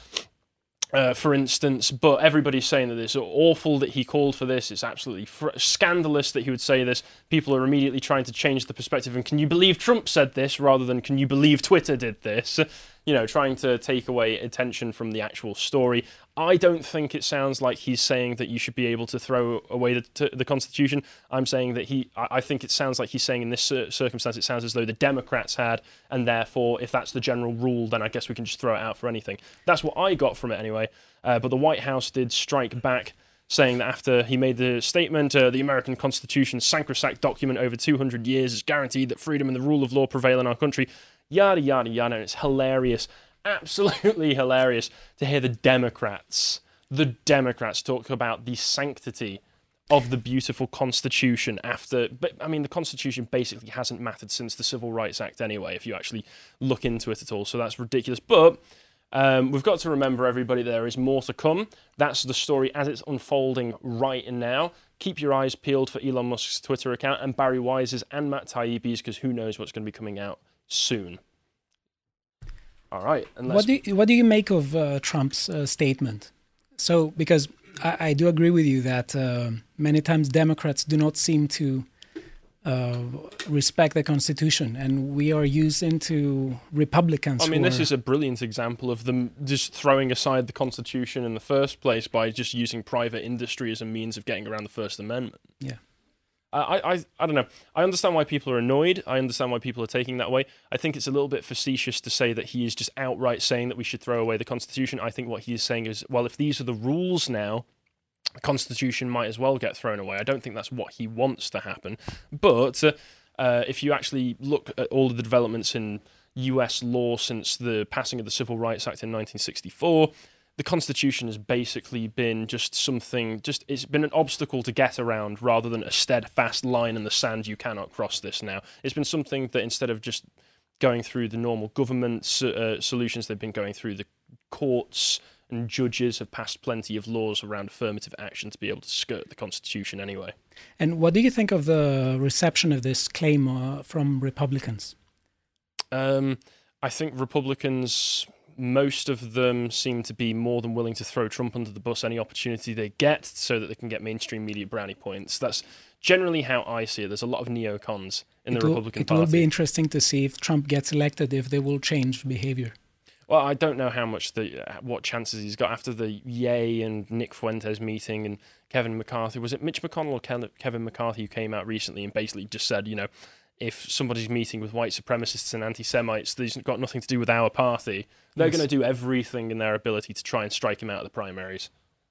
for instance. But everybody's saying that it's awful that he called for this. It's absolutely scandalous that he would say this. People are immediately trying to change the perspective. And can you believe Trump said this rather than can you believe Twitter did this? You know, trying to take away attention from the actual story. I don't think it sounds like he's saying that you should be able to throw away the Constitution. I'm saying that I think it sounds like he's saying in this circumstance, it sounds as though the Democrats had, and therefore, if that's the general rule, then I guess we can just throw it out for anything. That's what I got from it anyway. But the White House did strike back, saying that after he made the statement, the American Constitution, sacrosanct document over 200 years, is guaranteed that freedom and the rule of law prevail in our country. Yada, yada, yada. And it's hilarious, absolutely hilarious to hear the Democrats talk about the sanctity of the beautiful Constitution after... But, I mean, the Constitution basically hasn't mattered since the Civil Rights Act anyway, if you actually look into it at all. So that's ridiculous. But we've got to remember, everybody, there is more to come. That's the story as it's unfolding right now. Keep your eyes peeled for Elon Musk's Twitter account and Barry Wise's and Matt Taibbi's, because who knows what's going to be coming out soon. All right. And what do you make of Trump's statement? So, because I do agree with you that many times Democrats do not seem to respect the Constitution, and we are used into Republicans. I mean, this is a brilliant example of them just throwing aside the Constitution in the first place by just using private industry as a means of getting around the First Amendment. Yeah. I don't know. I understand why people are annoyed. I understand why people are taking that way. I think it's a little bit facetious to say that he is just outright saying that we should throw away the Constitution. I think what he is saying is, well, if these are the rules now, the Constitution might as well get thrown away. I don't think that's what he wants to happen. But if you actually look at all of the developments in US law since the passing of the Civil Rights Act in 1964, the Constitution has basically been just something, it's been an obstacle to get around rather than a steadfast line in the sand, you cannot cross this now. It's been something that instead of just going through the normal government solutions, they've been going through the courts, and judges have passed plenty of laws around affirmative action to be able to skirt the Constitution anyway. And what do you think of the reception of this claim from Republicans? I think Republicans, most of them seem to be more than willing to throw Trump under the bus any opportunity they get so that they can get mainstream media brownie points. That's generally how I see it. There's a lot of neocons in the Republican Party. It will be interesting to see if Trump gets elected, if they will change behavior. Well, I don't know what chances he's got after the Ye and Nick Fuentes meeting and Kevin McCarthy. Was it Mitch McConnell or Kevin McCarthy who came out recently and basically just said, if somebody's meeting with white supremacists and anti-Semites, these have got nothing to do with our party. They're going to do everything in their ability to try and strike him out of the primaries.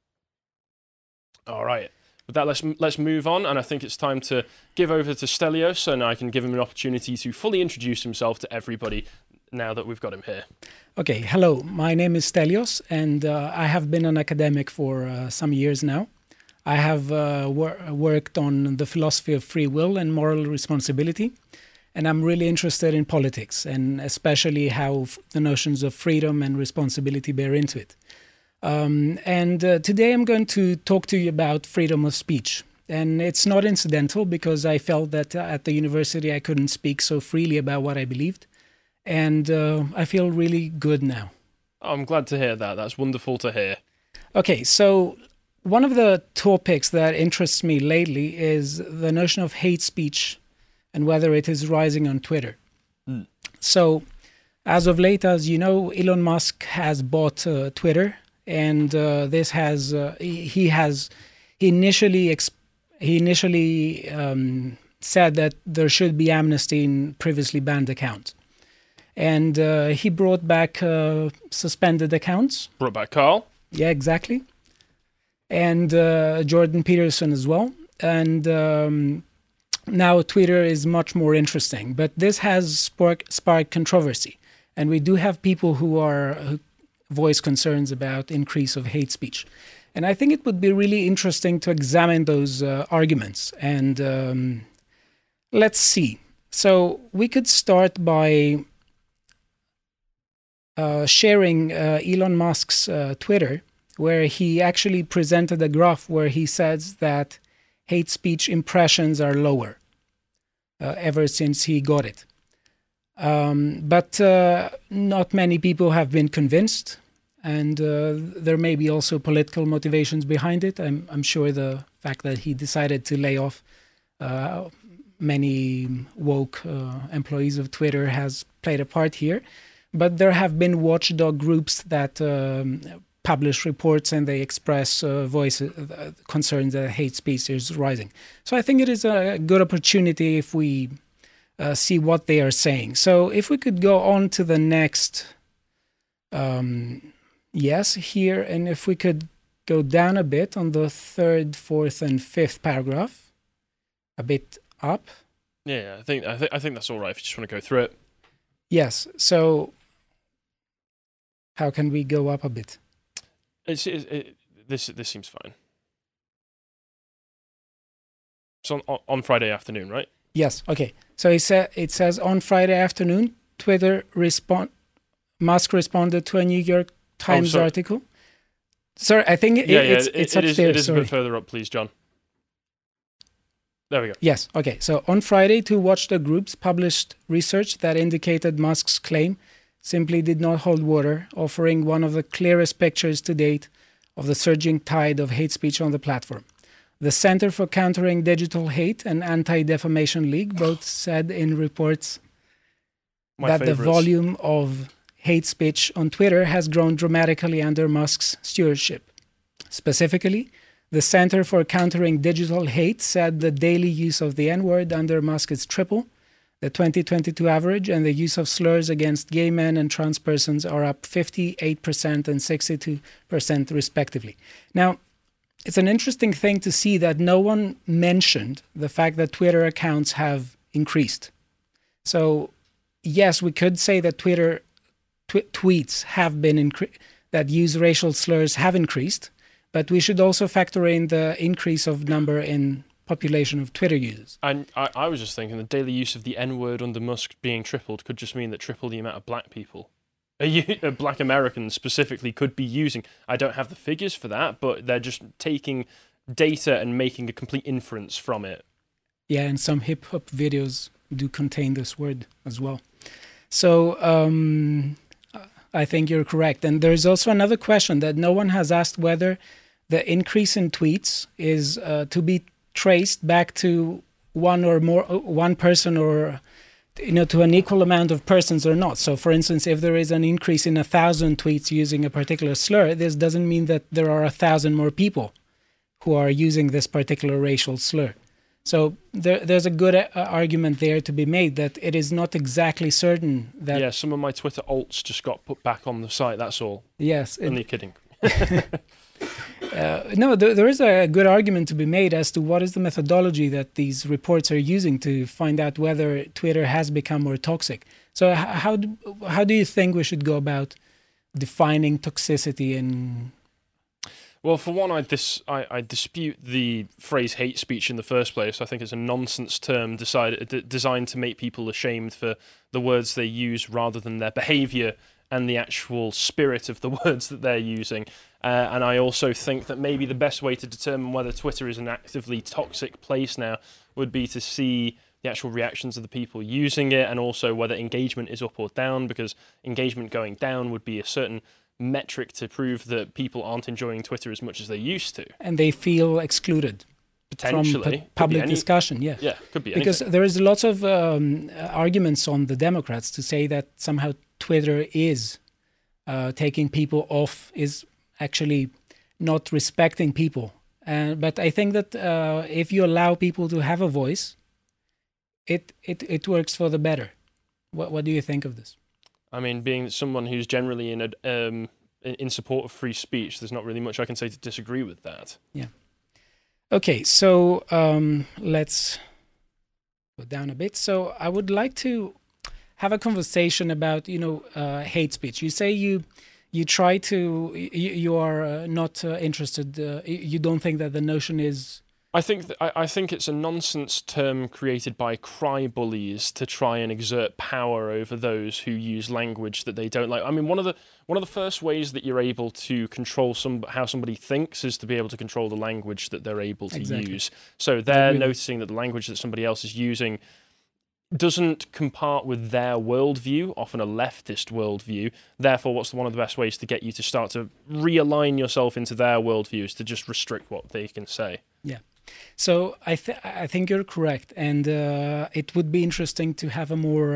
All right. With that, let's move on, and I think it's time to give over to Stelios, and I can give him an opportunity to fully introduce himself to everybody now that we've got him here. Okay, hello. My name is Stelios, and I have been an academic for some years now. I have worked on the philosophy of free will and moral responsibility, and I'm really interested in politics, and especially how the notions of freedom and responsibility bear into it. Today I'm going to talk to you about freedom of speech. And it's not incidental, because I felt that at the university I couldn't speak so freely about what I believed. And I feel really good now. I'm glad to hear that. That's wonderful to hear. Okay, so one of the topics that interests me lately is the notion of hate speech and whether it is rising on Twitter. So, as of late, as you know, Elon Musk has bought Twitter, and this has he initially said that there should be amnesty in previously banned accounts. And he brought back suspended accounts. Brought back Carl. Yeah, exactly. And Jordan Peterson as well. And now Twitter is much more interesting. But this has sparked controversy. And we do have people who voice concerns about increase of hate speech. And I think it would be really interesting to examine those arguments. And let's see. So we could start by sharing Elon Musk's Twitter, where he actually presented a graph where he says that hate speech impressions are lower ever since he got it. But not many people have been convinced, and there may be also political motivations behind it. I'm sure the fact that he decided to lay off many woke employees of Twitter has played a part here. But there have been watchdog groups that publish reports, and they express concerns that hate speech is rising. So I think it is a good opportunity if we see what they are saying. So if we could go on to the next, here, and if we could go down a bit on the third, fourth, and fifth paragraph, a bit up. Yeah, I think that's all right if you just want to go through it. Yes. So how can we go up a bit? This seems fine. It's on Friday afternoon, right? Yes. Okay. So it says on Friday afternoon, Musk responded to a New York Times article. Sorry, I think it's upstairs. It is a bit further up, please, John. There we go. Yes. Okay. So on Friday, two watchdog groups published research that indicated Musk's claim simply did not hold water, offering one of the clearest pictures to date of the surging tide of hate speech on the platform. The Center for Countering Digital Hate and Anti-Defamation League both said in reports that the volume of hate speech on Twitter has grown dramatically under Musk's stewardship. Specifically, the Center for Countering Digital Hate said the daily use of the N-word under Musk is triple the 2022 average, and the use of slurs against gay men and trans persons are up 58% and 62% respectively. Now, it's an interesting thing to see that no one mentioned the fact that Twitter accounts have increased. So, yes, we could say that Twitter tweets have been that use racial slurs have increased, but we should also factor in the increase of number in population of Twitter users. And I was just thinking the daily use of the N-word under Musk being tripled could just mean that triple the amount of black people, black Americans specifically, could be using. I don't have the figures for that, but they're just taking data and making a complete inference from it. Yeah, and some hip-hop videos do contain this word as well. So I think you're correct. And there's also another question that no one has asked, whether the increase in tweets is to be traced back to one person, or to an equal amount of persons or not. So, for instance, if there is an increase in 1,000 tweets using a particular slur, this doesn't mean that there are 1,000 more people who are using this particular racial slur. So there's a good argument there to be made that it is not exactly certain that... Yeah, some of my Twitter alts just got put back on the site, that's all. Yes. Only kidding. No, there is a good argument to be made as to what is the methodology that these reports are using to find out whether Twitter has become more toxic. So how do you think we should go about defining toxicity in... Well, for one, I dispute the phrase hate speech in the first place. I think it's a nonsense term designed to make people ashamed for the words they use rather than their behaviour and the actual spirit of the words that they're using. And I also think that maybe the best way to determine whether Twitter is an actively toxic place now would be to see the actual reactions of the people using it, and also whether engagement is up or down, because engagement going down would be a certain metric to prove that people aren't enjoying Twitter as much as they used to. And they feel excluded. Potentially. From public discussion, yeah. Yeah, could be anything. Because there is lots of arguments on the Democrats to say that somehow Twitter is taking people off, is actually not respecting people. But I think that if you allow people to have a voice, it works for the better. What do you think of this? I mean, being someone who's generally in support of free speech, there's not really much I can say to disagree with that. Yeah. Okay, so let's go down a bit. So I would like to have a conversation about, hate speech. You say you try to, you are not interested, you don't think that the notion is... I think it's a nonsense term created by cry bullies to try and exert power over those who use language that they don't like. I mean, one of the first ways that you're able to control how somebody thinks is to be able to control the language that they're able to use. So they're noticing that the language that somebody else is using doesn't compart with their worldview, often a leftist worldview. Therefore, what's one of the best ways to get you to start to realign yourself into their worldview is to just restrict what they can say. Yeah. So I think you're correct, and it would be interesting to have a more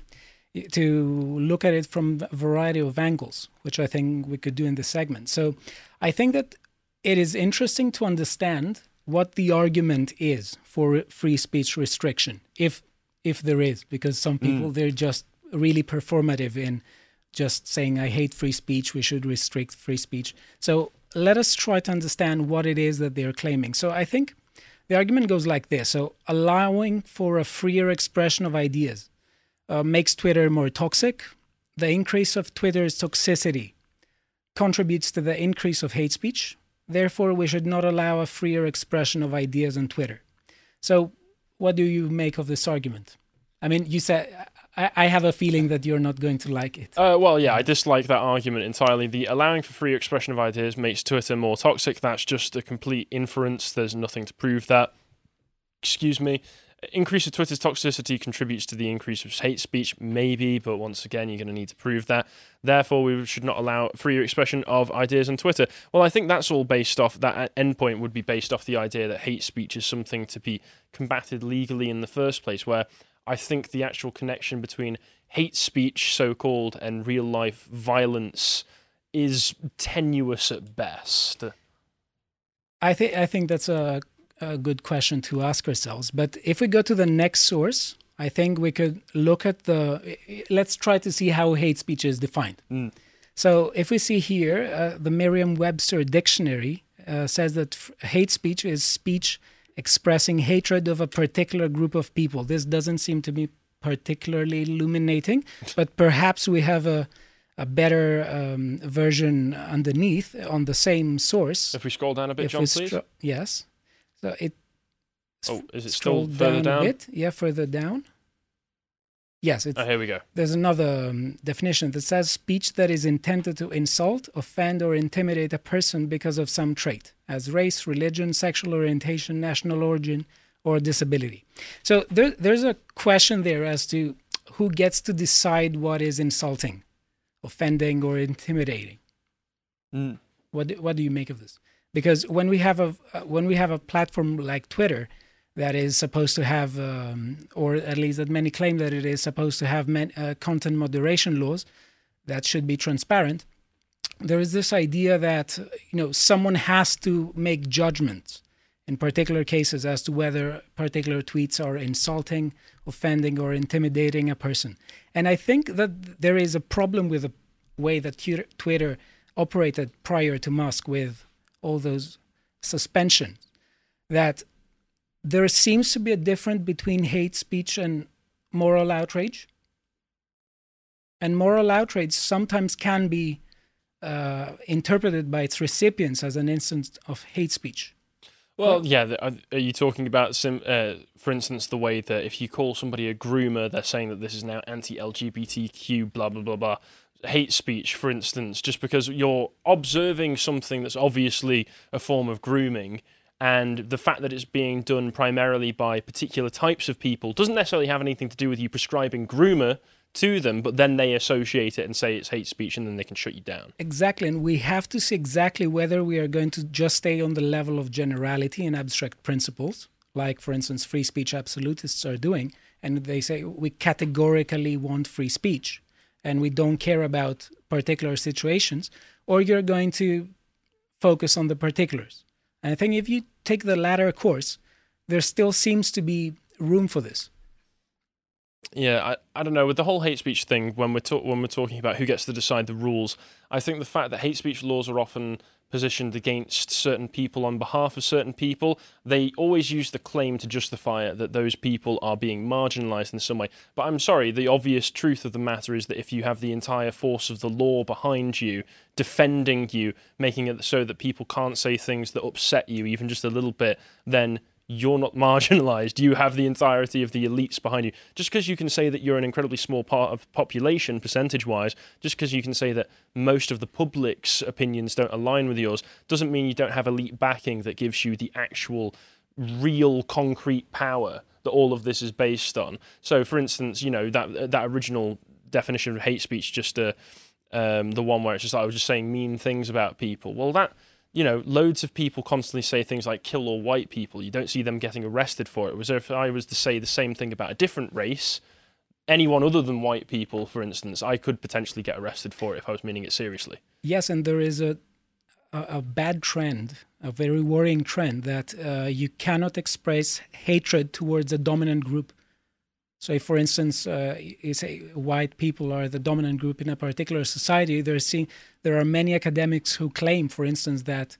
to look at it from a variety of angles, which I think we could do in this segment. So I think that it is interesting to understand what the argument is for free speech restriction, if there is, because some people they're just really performative in just saying I hate free speech, we should restrict free speech. So let us try to understand what it is that they're claiming. So I think the argument goes like this. So allowing for a freer expression of ideas makes Twitter more toxic. The increase of Twitter's toxicity contributes to the increase of hate speech. Therefore, we should not allow a freer expression of ideas on Twitter. So what do you make of this argument? I mean, you said... I have a feeling that you're not going to like it. Well, yeah, I dislike that argument entirely. The allowing for free expression of ideas makes Twitter more toxic. That's just a complete inference. There's nothing to prove that. Excuse me. increase of Twitter's toxicity contributes to the increase of hate speech, maybe, but once again, you're going to need to prove that. Therefore, we should not allow freer expression of ideas on Twitter. Well, I think that's all based off, that endpoint would be based off the idea that hate speech is something to be combated legally in the first place, where I think the actual connection between hate speech, so-called, and real-life violence is tenuous at best. I think that's a good question to ask ourselves. But if we go to the next source, I think we could look at let's try to see how hate speech is defined. So if we see here, the Merriam-Webster dictionary says that hate speech is speech expressing hatred of a particular group of people. This doesn't seem to be particularly illuminating, but perhaps we have a better version underneath on the same source. If we scroll down a bit, John, please. Yes. So it. Is it still further down? A bit? Yeah, further down. Yes. Here we go. There's another definition that says speech that is intended to insult, offend, or intimidate a person because of some trait, as race, religion, sexual orientation, national origin, or disability. So there's a question there as to who gets to decide what is insulting, offending, or intimidating. What do you make of this? Because when we have a platform like Twitter that is supposed to have, or at least that many claim that it is supposed to have content moderation laws that should be transparent, there is this idea that someone has to make judgments in particular cases as to whether particular tweets are insulting, offending, or intimidating a person. And I think that there is a problem with the way that Twitter operated prior to Musk with all those suspensions, that there seems to be a difference between hate speech and moral outrage. And moral outrage sometimes can be interpreted by its recipients as an instance of hate speech. Well, yeah. Are you talking about, for instance, the way that if you call somebody a groomer, they're saying that this is now anti-LGBTQ, blah, blah, blah, blah. Hate speech, for instance, just because you're observing something that's obviously a form of grooming, and the fact that it's being done primarily by particular types of people doesn't necessarily have anything to do with you prescribing groomer to them, but then they associate it and say it's hate speech, and then they can shut you down. Exactly, and we have to see exactly whether we are going to just stay on the level of generality and abstract principles, like, for instance, free speech absolutists are doing, and they say we categorically want free speech, and we don't care about particular situations, or you're going to focus on the particulars. And I think if you take the latter course, there still seems to be room for this. Yeah, I don't know. With the whole hate speech thing, when we're talking about who gets to decide the rules, I think the fact that hate speech laws are often positioned against certain people on behalf of certain people, they always use the claim to justify it that those people are being marginalized in some way. But I'm sorry, the obvious truth of the matter is that if you have the entire force of the law behind you, defending you, making it so that people can't say things that upset you even just a little bit, then you're not marginalized. You have the entirety of the elites behind you. Just because you can say that you're an incredibly small part of population, percentage-wise, just because you can say that most of the public's opinions don't align with yours, doesn't mean you don't have elite backing that gives you the actual, real, concrete power that all of this is based on. So, for instance, that original definition of hate speech, just the one where it's just I was just saying mean things about people. Well, that. Loads of people constantly say things like kill all white people. You don't see them getting arrested for it. Whereas if I was to say the same thing about a different race, anyone other than white people, for instance, I could potentially get arrested for it if I was meaning it seriously. Yes, and there is a bad trend, a very worrying trend, that you cannot express hatred towards a dominant group. So if, for instance, you say white people are the dominant group in a particular society, there are many academics who claim, for instance, that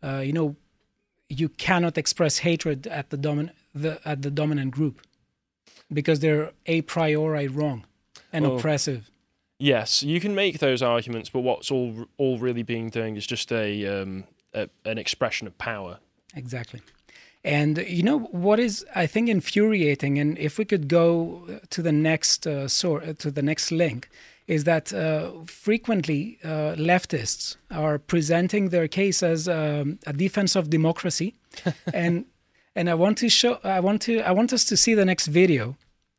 you cannot express hatred at the dominant group because they're a priori wrong and oppressive. Yes, you can make those arguments, but what's all really being doing is just an expression of power. Exactly. And what is, I think, infuriating, and if we could go to the next to the next link, is that frequently leftists are presenting their case as a defense of democracy, and And I want us to see the next video.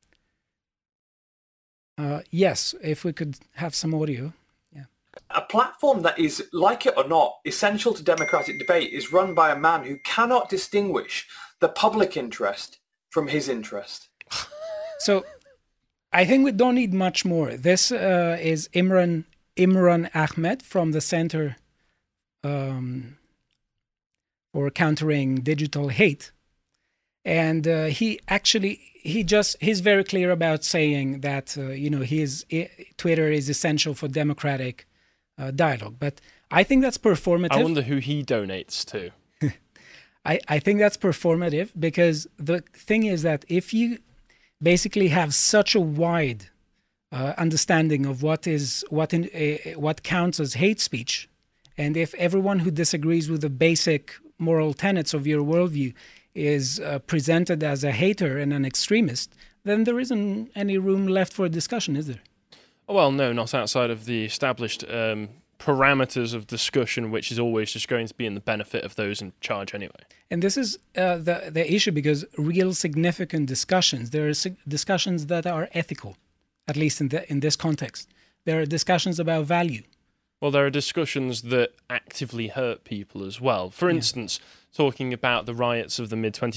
Yes, if we could have some audio. Yeah. A platform that is, like it or not, essential to democratic debate is run by a man who cannot distinguish the public interest from his interest. So I think we don't need much more. This is Imran Ahmed from the Center for Countering Digital Hate. And he's very clear about saying that Twitter is essential for democratic dialogue. But I think that's performative. I wonder who he donates to. I think that's performative, because the thing is that if you basically have such a wide understanding of what counts as hate speech, and if everyone who disagrees with the basic moral tenets of your worldview is presented as a hater and an extremist, then there isn't any room left for a discussion, is there? Well, no, not outside of the established parameters of discussion, which is always just going to be in the benefit of those in charge anyway. And this is the issue, because real significant discussions, there are discussions that are ethical, at least in this context. There are discussions about value. Well, there are discussions that actively hurt people as well. For instance, talking about the riots of the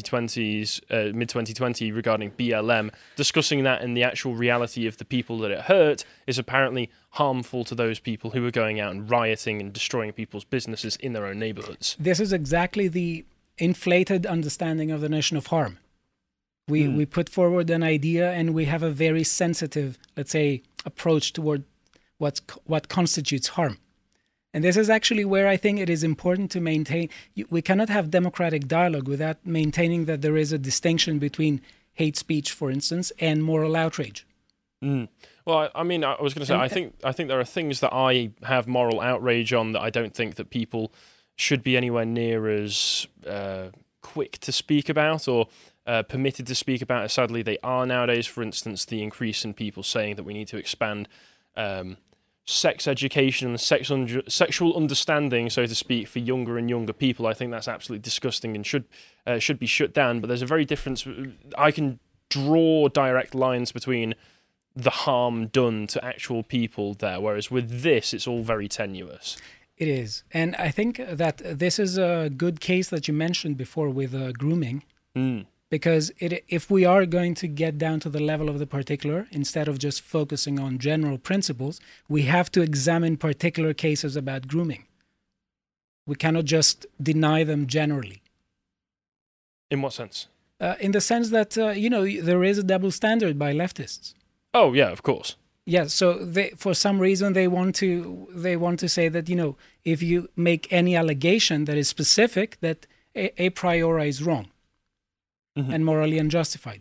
mid-2020 regarding BLM, discussing that in the actual reality of the people that it hurt is apparently harmful to those people who are going out and rioting and destroying people's businesses in their own neighborhoods. This is exactly the inflated understanding of the notion of harm. We put forward an idea, and we have a very sensitive, let's say, approach toward what constitutes harm. And this is actually where I think it is important to maintain. We cannot have democratic dialogue without maintaining that there is a distinction between hate speech, for instance, and moral outrage. Well, I mean, I was going to say, I think there are things that I have moral outrage on that I don't think that people should be anywhere near as quick to speak about or permitted to speak about as sadly they are nowadays. For instance, the increase in people saying that we need to expand sex education and sexual understanding, so to speak, for younger and younger people. I think that's absolutely disgusting and should be shut down. But there's a very difference. I can draw direct lines between the harm done to actual people there, whereas with this, it's all very tenuous. It is. And I think that this is a good case that you mentioned before with grooming. Because if we are going to get down to the level of the particular, instead of just focusing on general principles, we have to examine particular cases about grooming. We cannot just deny them generally. In what sense? In the sense that, there is a double standard by leftists. Oh, yeah, of course. Yeah, so for some reason they want to say that, if you make any allegation that is specific, that a priori is wrong. And morally unjustified.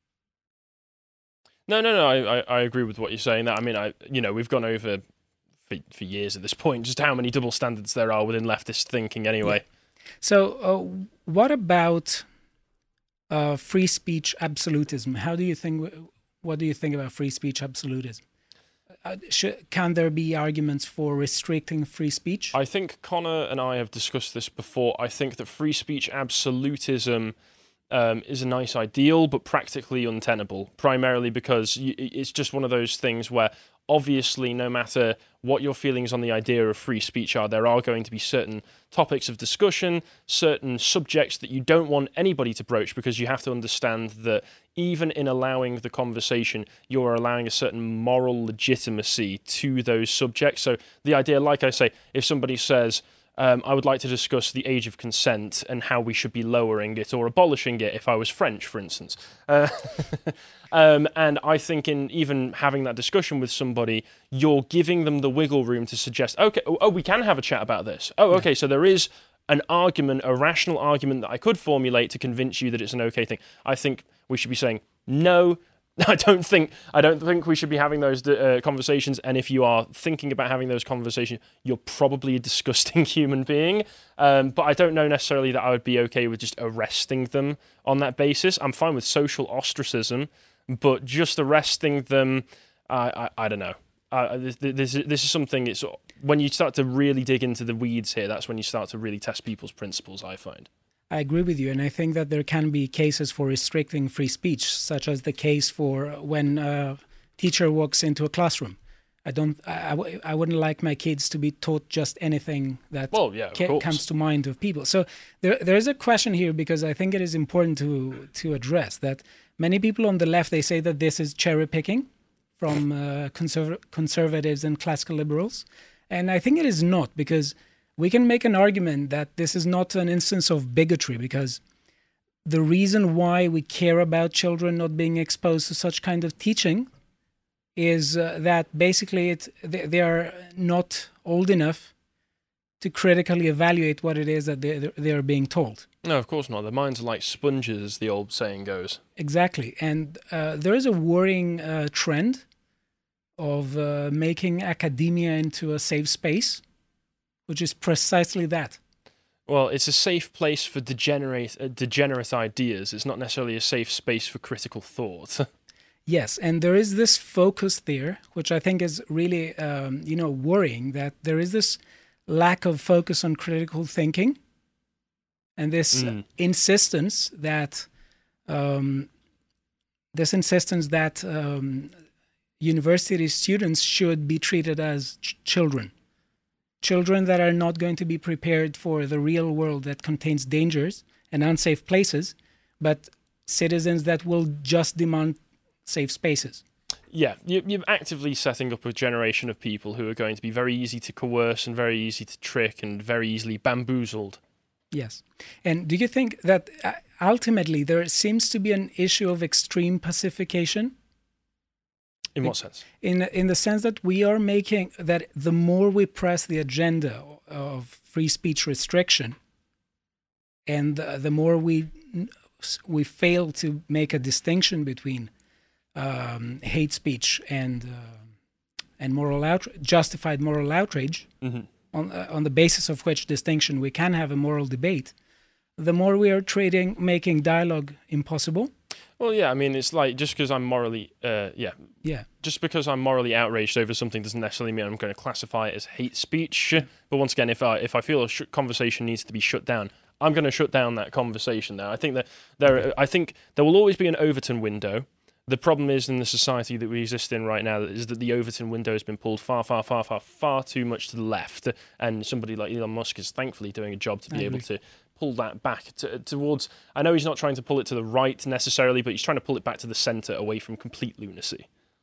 No. I agree with what you're saying. That, I mean, we've gone over for years at this point just how many double standards there are within leftist thinking. Anyway, so what about free speech absolutism? What do you think about free speech absolutism? Can there be arguments for restricting free speech? I think Connor and I have discussed this before. I think that free speech absolutism is a nice ideal, but practically untenable, primarily because it's just one of those things where obviously no matter what your feelings on the idea of free speech are, there are going to be certain topics of discussion, certain subjects that you don't want anybody to broach, because you have to understand that even in allowing the conversation, you're allowing a certain moral legitimacy to those subjects. So the idea, like I say, if somebody says, I would like to discuss the age of consent and how we should be lowering it or abolishing it if I was French, for instance. And I think in even having that discussion with somebody, you're giving them the wiggle room to suggest, okay, we can have a chat about this. Oh, okay, so there is an argument, a rational argument that I could formulate to convince you that it's an okay thing. I think we should be saying, no, I don't think we should be having those conversations. And if you are thinking about having those conversations, you're probably a disgusting human being. But I don't know necessarily that I would be okay with just arresting them on that basis. I'm fine with social ostracism, but just arresting them, I don't know. This is something. It's when you start to really dig into the weeds here. That's when you start to really test people's principles, I find. I agree with you, and I think that there can be cases for restricting free speech, such as the case for when a teacher walks into a classroom. I wouldn't like my kids to be taught just anything that comes to mind of people. So there is a question here, because I think it is important to address that many people on the left, they say that this is cherry picking from conservatives and classical liberals, and I think it is not, because we can make an argument that this is not an instance of bigotry, because the reason why we care about children not being exposed to such kind of teaching is that basically they are not old enough to critically evaluate what it is that they are being told. No, of course not. Their minds are like sponges, as the old saying goes. Exactly. And there is a worrying trend of making academia into a safe space, which is precisely that. Well, it's a safe place for degenerate ideas. It's not necessarily a safe space for critical thought. Yes, and there is this focus there, which I think is really, worrying, that there is this lack of focus on critical thinking, and this insistence that university students should be treated as children that are not going to be prepared for the real world that contains dangers and unsafe places, but citizens that will just demand safe spaces. Yeah, you're actively setting up a generation of people who are going to be very easy to coerce and very easy to trick and very easily bamboozled. Yes. And do you think that ultimately there seems to be an issue of extreme pacification? In what sense? In the sense that we are making that the more we press the agenda of free speech restriction, and the more we fail to make a distinction between hate speech and justified moral outrage, on the basis of which distinction we can have a moral debate, the more we are making dialogue impossible. Well, yeah, I mean, it's like just because I'm morally, just because I'm morally outraged over something doesn't necessarily mean I'm going to classify it as hate speech. But once again, if I feel a conversation needs to be shut down, I'm going to shut down that conversation. Now, I think that there will always be an Overton window. The problem is in the society that we exist in right now is that the Overton window has been pulled far, far, far, far, far too much to the left, and somebody like Elon Musk is thankfully doing a job to be able to pull that back towards. I know he's not trying to pull it to the right necessarily, but he's trying to pull it back to the centre, away from complete lunacy.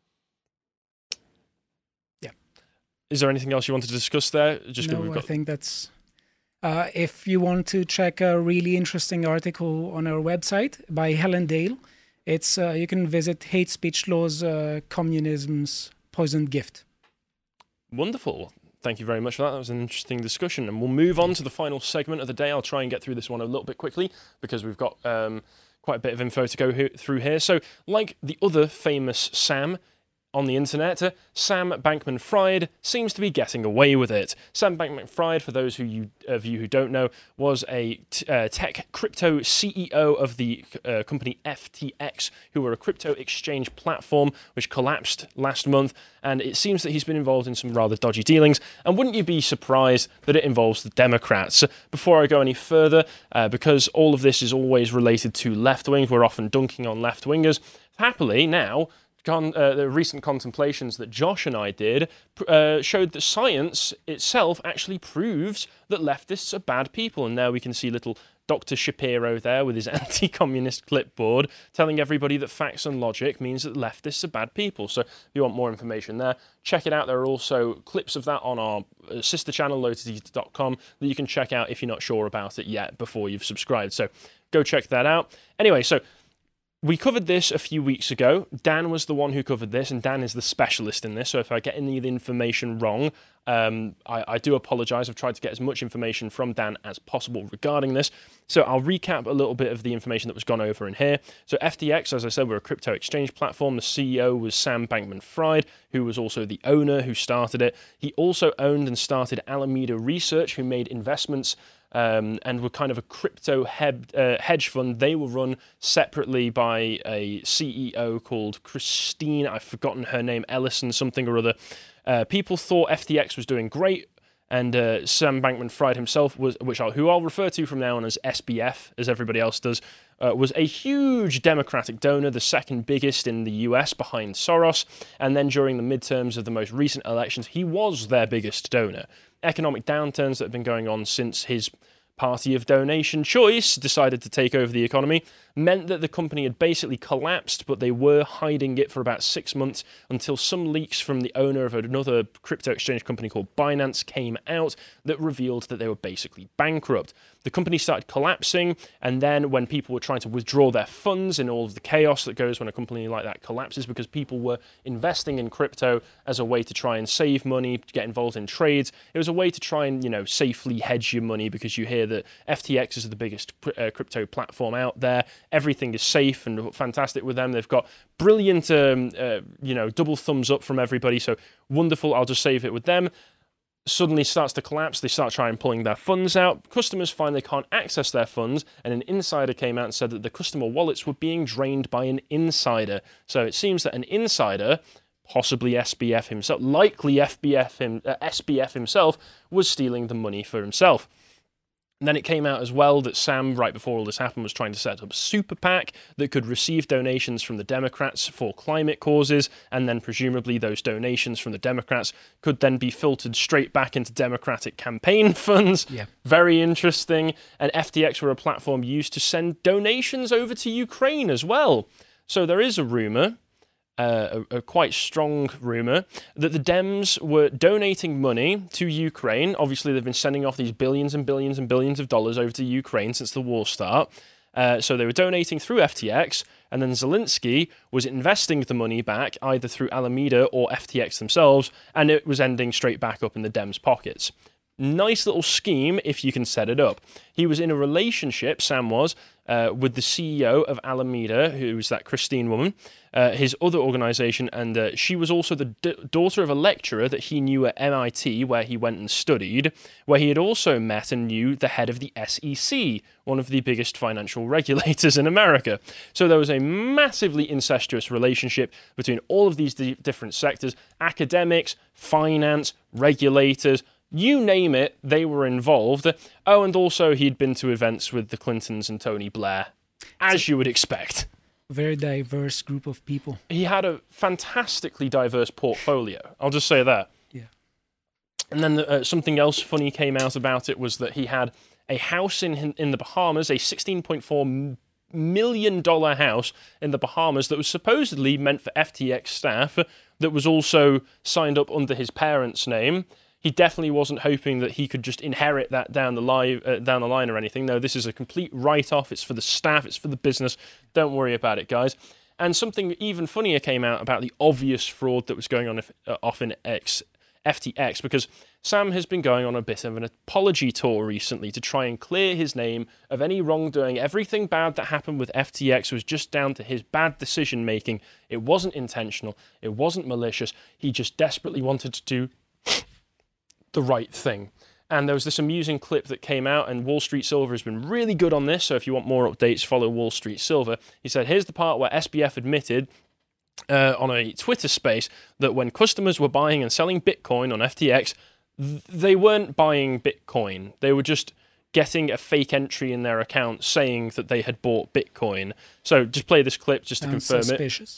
Yeah. Is there anything else you wanted to discuss there? I think that's. If you want to check a really interesting article on our website by Helen Dale, it's you can visit Hate Speech Laws, Communism's Poisoned Gift. Wonderful. Thank you very much for that. That was an interesting discussion. And we'll move on to the final segment of the day. I'll try and get through this one a little bit quickly because we've got quite a bit of info to go through here. So, like the other famous Sam on the internet, Sam Bankman-Fried seems to be getting away with it. Sam Bankman-Fried, for those of you who don't know, was a tech crypto CEO of the company FTX, who were a crypto exchange platform which collapsed last month, and it seems that he's been involved in some rather dodgy dealings, and wouldn't you be surprised that it involves the Democrats? Before I go any further, because all of this is always related to left-wings, we're often dunking on left-wingers, happily now, the recent contemplations that Josh and I did showed that science itself actually proves that leftists are bad people. And now we can see little Dr. Shapiro there with his anti-communist clipboard telling everybody that facts and logic means that leftists are bad people. So if you want more information there, check it out. There are also clips of that on our sister channel, lotuseater.com, that you can check out if you're not sure about it yet before you've subscribed. So go check that out. Anyway, so we covered this a few weeks ago. Dan was the one who covered this, and Dan is the specialist in this. So if I get any of the information wrong, I do apologise. I've tried to get as much information from Dan as possible regarding this. So I'll recap a little bit of the information that was gone over in here. So FTX, as I said, we're a crypto exchange platform. The CEO was Sam Bankman-Fried, who was also the owner who started it. He also owned and started Alameda Research, who made investments and were kind of a crypto hedge fund. They were run separately by a CEO called Christine, I've forgotten her name, Ellison something or other. People thought FTX was doing great. And Sam Bankman-Fried himself, who I'll refer to from now on as SBF, as everybody else does, was a huge Democratic donor, the second biggest in the US behind Soros. And then during the midterms of the most recent elections, he was their biggest donor. Economic downturns that have been going on since his party of donation choice decided to take over the economy meant that the company had basically collapsed, but they were hiding it for about 6 months until some leaks from the owner of another crypto exchange company called Binance came out that revealed that they were basically bankrupt. The company started collapsing, and then when people were trying to withdraw their funds in all of the chaos that goes when a company like that collapses, because people were investing in crypto as a way to try and save money, to get involved in trades, it was a way to try and, safely hedge your money, because you hear that FTX is the biggest crypto platform out there. Everything is safe and fantastic with them. They've got brilliant, double thumbs up from everybody. So wonderful. I'll just save it with them. Suddenly starts to collapse. They start trying pulling their funds out. Customers find they can't access their funds, and an insider came out and said that the customer wallets were being drained by an insider. So it seems that an insider, possibly SBF himself, likely SBF himself, was stealing the money for himself. And then it came out as well that Sam, right before all this happened, was trying to set up a super PAC that could receive donations from the Democrats for climate causes, and then presumably those donations from the Democrats could then be filtered straight back into Democratic campaign funds. Yeah. Very interesting. And FTX were a platform used to send donations over to Ukraine as well. So there is a rumour, a quite strong rumour, that the Dems were donating money to Ukraine. Obviously, they've been sending off these billions and billions and billions of dollars over to Ukraine since the war start. So they were donating through FTX, and then Zelensky was investing the money back either through Alameda or FTX themselves, and it was ending straight back up in the Dems' pockets. Nice little scheme if you can set it up. He was in a relationship, Sam was, with the CEO of Alameda, who's that Christine woman, his other organization, and she was also the daughter of a lecturer that he knew at MIT, where he went and studied, where he had also met and knew the head of the SEC, one of the biggest financial regulators in America. So there was a massively incestuous relationship between all of these different sectors: academics, finance, regulators, you name it, they were involved. Oh, and also he'd been to events with the Clintons and Tony Blair, as you would expect. Very diverse group of people. He had a fantastically diverse portfolio. I'll just say that. Yeah. And then something else funny came out about it was that he had a house in the Bahamas, a $16.4 million house in the Bahamas that was supposedly meant for FTX staff, that was also signed up under his parents' name. He definitely wasn't hoping that he could just inherit that down the line or anything. No, this is a complete write-off. It's for the staff. It's for the business. Don't worry about it, guys. And something even funnier came out about the obvious fraud that was going on off in FTX, because Sam has been going on a bit of an apology tour recently to try and clear his name of any wrongdoing. Everything bad that happened with FTX was just down to his bad decision-making. It wasn't intentional. It wasn't malicious. He just desperately wanted to do the right thing. And there was this amusing clip that came out, and Wall Street Silver has been really good on this, so if you want more updates, follow Wall Street Silver. He said, here's the part where SBF admitted on a Twitter space that when customers were buying and selling Bitcoin on FTX, they weren't buying Bitcoin. They were just getting a fake entry in their account saying that they had bought Bitcoin. So just play this clip just to confirm suspicious. it.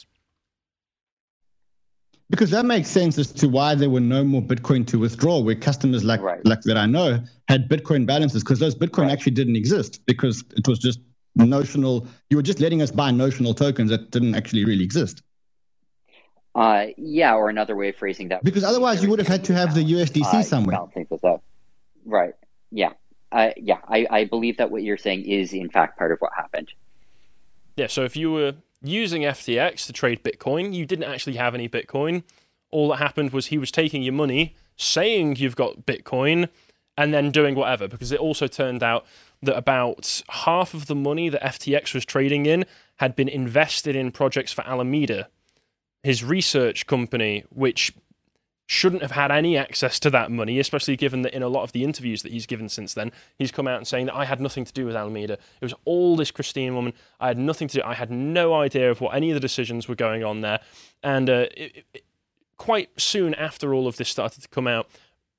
Because that makes sense as to why there were no more Bitcoin to withdraw, where customers like that I know had Bitcoin balances, because those Bitcoin actually didn't exist, because it was just notional. You were just letting us buy notional tokens that didn't actually really exist. Yeah, or another way of phrasing that. Because otherwise you would have had to have the USDC somewhere. Balancing this out. Right. Yeah. I believe that what you're saying is in fact part of what happened. Yeah, so if you were using FTX to trade Bitcoin, you didn't actually have any Bitcoin. All that happened was he was taking your money, saying you've got Bitcoin, and then doing whatever, because it also turned out that about half of the money that FTX was trading in had been invested in projects for Alameda, his research company, which shouldn't have had any access to that money, especially given that in a lot of the interviews that he's given since then, he's come out and saying that I had nothing to do with Alameda. It was all this Christine woman. I had nothing to do. I had no idea of what any of the decisions were going on there. And quite soon after all of this started to come out,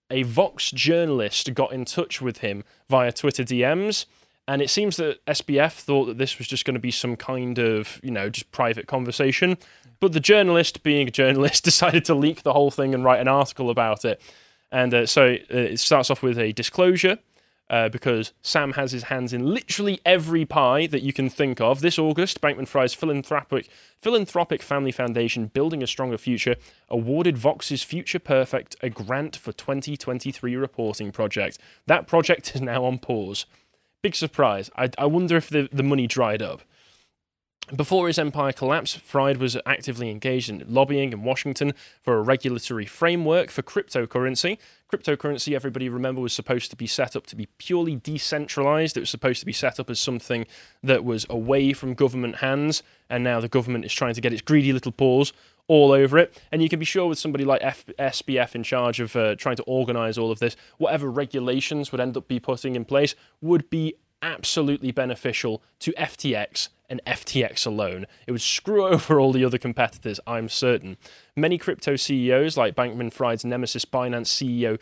a Vox journalist got in touch with him via Twitter DMs, and it seems that SBF thought that this was just going to be some kind of, just private conversation. But the journalist, being a journalist, decided to leak the whole thing and write an article about it. And so it starts off with a disclosure, because Sam has his hands in literally every pie that you can think of. This August, Bankman-Fried's philanthropic family foundation, Building a Stronger Future, awarded Vox's Future Perfect a grant for 2023 reporting project. That project is now on pause. Big surprise. I wonder if the money dried up. Before his empire collapsed, Fried was actively engaged in lobbying in Washington for a regulatory framework for cryptocurrency. Cryptocurrency, everybody remember, was supposed to be set up to be purely decentralized. It was supposed to be set up as something that was away from government hands, and now the government is trying to get its greedy little paws all over it. And you can be sure with somebody like SBF in charge of trying to organize all of this, whatever regulations would end up be putting in place would be absolutely beneficial to FTX and FTX alone. It would screw over all the other competitors, I'm certain. Many crypto CEOs, like Bankman-Fried's nemesis Binance CEO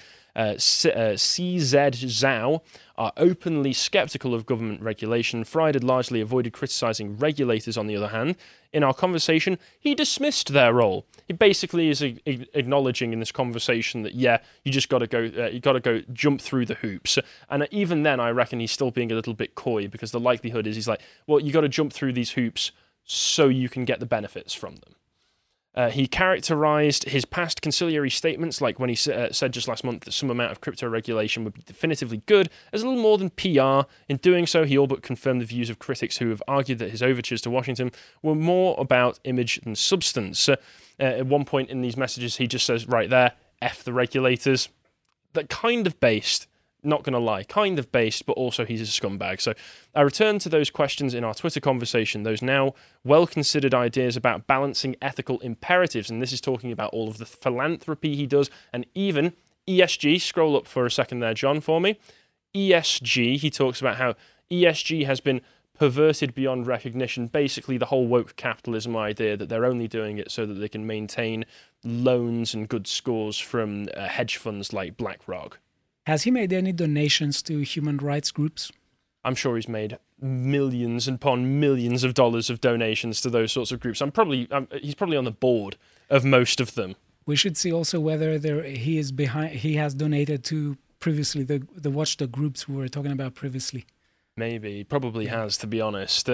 CZ Zhao, are openly skeptical of government regulation. Fried had largely avoided criticizing regulators, on the other hand. In our conversation, he dismissed their role. He basically is acknowledging in this conversation that, you just got to go jump through the hoops. And even then, I reckon he's still being a little bit coy, because the likelihood is he's like, well, you got to jump through these hoops so you can get the benefits from them. He characterized his past conciliatory statements, like when he said just last month that some amount of crypto regulation would be definitively good, as a little more than PR. In doing so, he all but confirmed the views of critics who have argued that his overtures to Washington were more about image than substance. At one point in these messages, he just says right there, F the regulators. That kind of based, not going to lie, kind of based, but also he's a scumbag. So I return to those questions in our Twitter conversation, those now well-considered ideas about balancing ethical imperatives, and this is talking about all of the philanthropy he does, and even ESG. Scroll up for a second there, John, for me. ESG, he talks about how ESG has been perverted beyond recognition, basically the whole woke capitalism idea that they're only doing it so that they can maintain loans and good scores from hedge funds like BlackRock. Has he made any donations to human rights groups? I'm sure he's made millions upon millions of dollars of donations to those sorts of groups. He's probably on the board of most of them. We should see also whether he has donated to previously the watchdog groups we were talking about previously. Maybe, probably has, to be honest.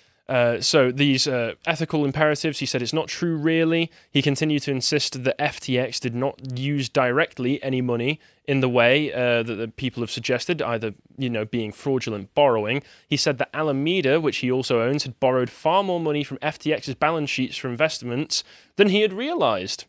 So these ethical imperatives, he said it's not true really. He continued to insist that FTX did not use directly any money in the way that the people have suggested, either being fraudulent borrowing. He said that Alameda, which he also owns, had borrowed far more money from FTX's balance sheets for investments than he had realized.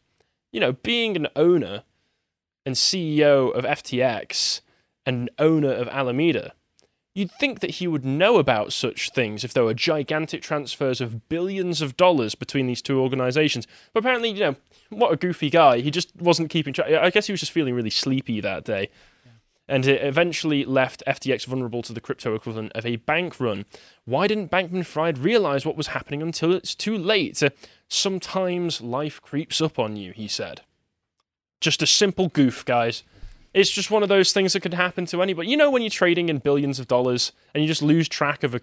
Being an owner and CEO of FTX and owner of Alameda, you'd think that he would know about such things if there were gigantic transfers of billions of dollars between these two organizations. But apparently, what a goofy guy. He just wasn't keeping track. I guess he was just feeling really sleepy that day. Yeah. And it eventually left FTX vulnerable to the crypto equivalent of a bank run. Why didn't Bankman-Fried realize what was happening until it's too late? Sometimes life creeps up on you, he said. Just a simple goof, guys. It's just one of those things that could happen to anybody. When you're trading in billions of dollars and you just lose track of a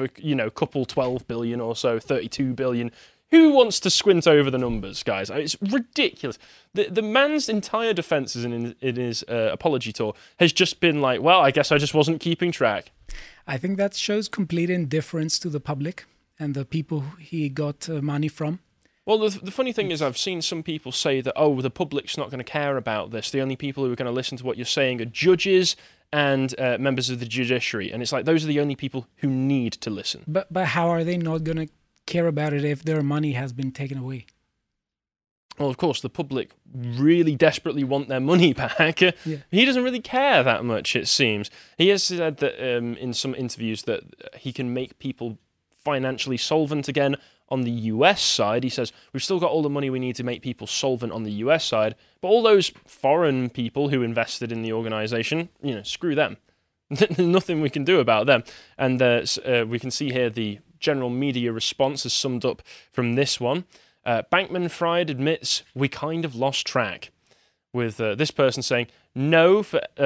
couple 12 billion or so, 32 billion. Who wants to squint over the numbers, guys? It's ridiculous. The man's entire defense in his apology tour has just been like, well, I guess I just wasn't keeping track. I think that shows complete indifference to the public and the people he got money from. Well, the funny thing is I've seen some people say that, the public's not going to care about this. The only people who are going to listen to what you're saying are judges and members of the judiciary. And it's like, those are the only people who need to listen. But how are they not going to care about it if their money has been taken away? Well, of course, the public really desperately want their money back. Yeah. He doesn't really care that much, it seems. He has said that in some interviews that he can make people financially solvent again on the US side. He says, we've still got all the money we need to make people solvent on the US side, but all those foreign people who invested in the organization, screw them. Nothing we can do about them. And we can see here the general media response is summed up from this one. Bankman-Fried admits, we kind of lost track. with this person saying, no,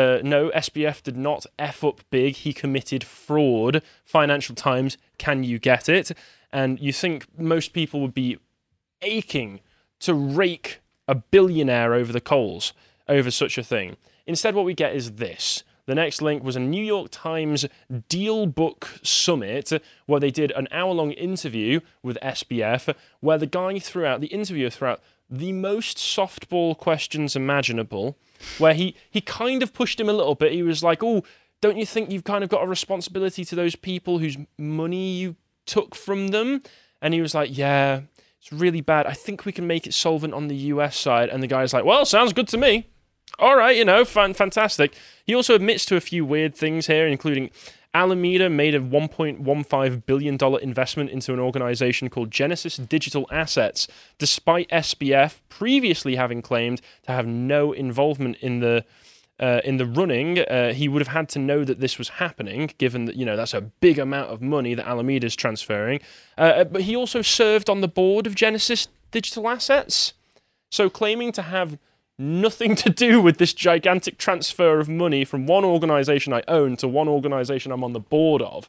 SBF did not F up big. He committed fraud. Financial Times, can you get it? And you think most people would be aching to rake a billionaire over the coals over such a thing. Instead, what we get is this. The next link was a New York Times Deal Book Summit where they did an hour-long interview with SBF where the interviewer threw out the most softball questions imaginable, where he kind of pushed him a little bit. He was like, oh, don't you think you've kind of got a responsibility to those people whose money you took from them? And he was like, yeah, it's really bad. I think we can make it solvent on the US side. And the guy's like, well, sounds good to me. All right, fantastic. He also admits to a few weird things here, including Alameda made a $1.15 billion investment into an organization called Genesis Digital Assets, despite SBF previously having claimed to have no involvement in the running. He would have had to know that this was happening, given that, that's a big amount of money that Alameda is transferring. But he also served on the board of Genesis Digital Assets. So claiming to have nothing to do with this gigantic transfer of money from one organization I own to one organization I'm on the board of.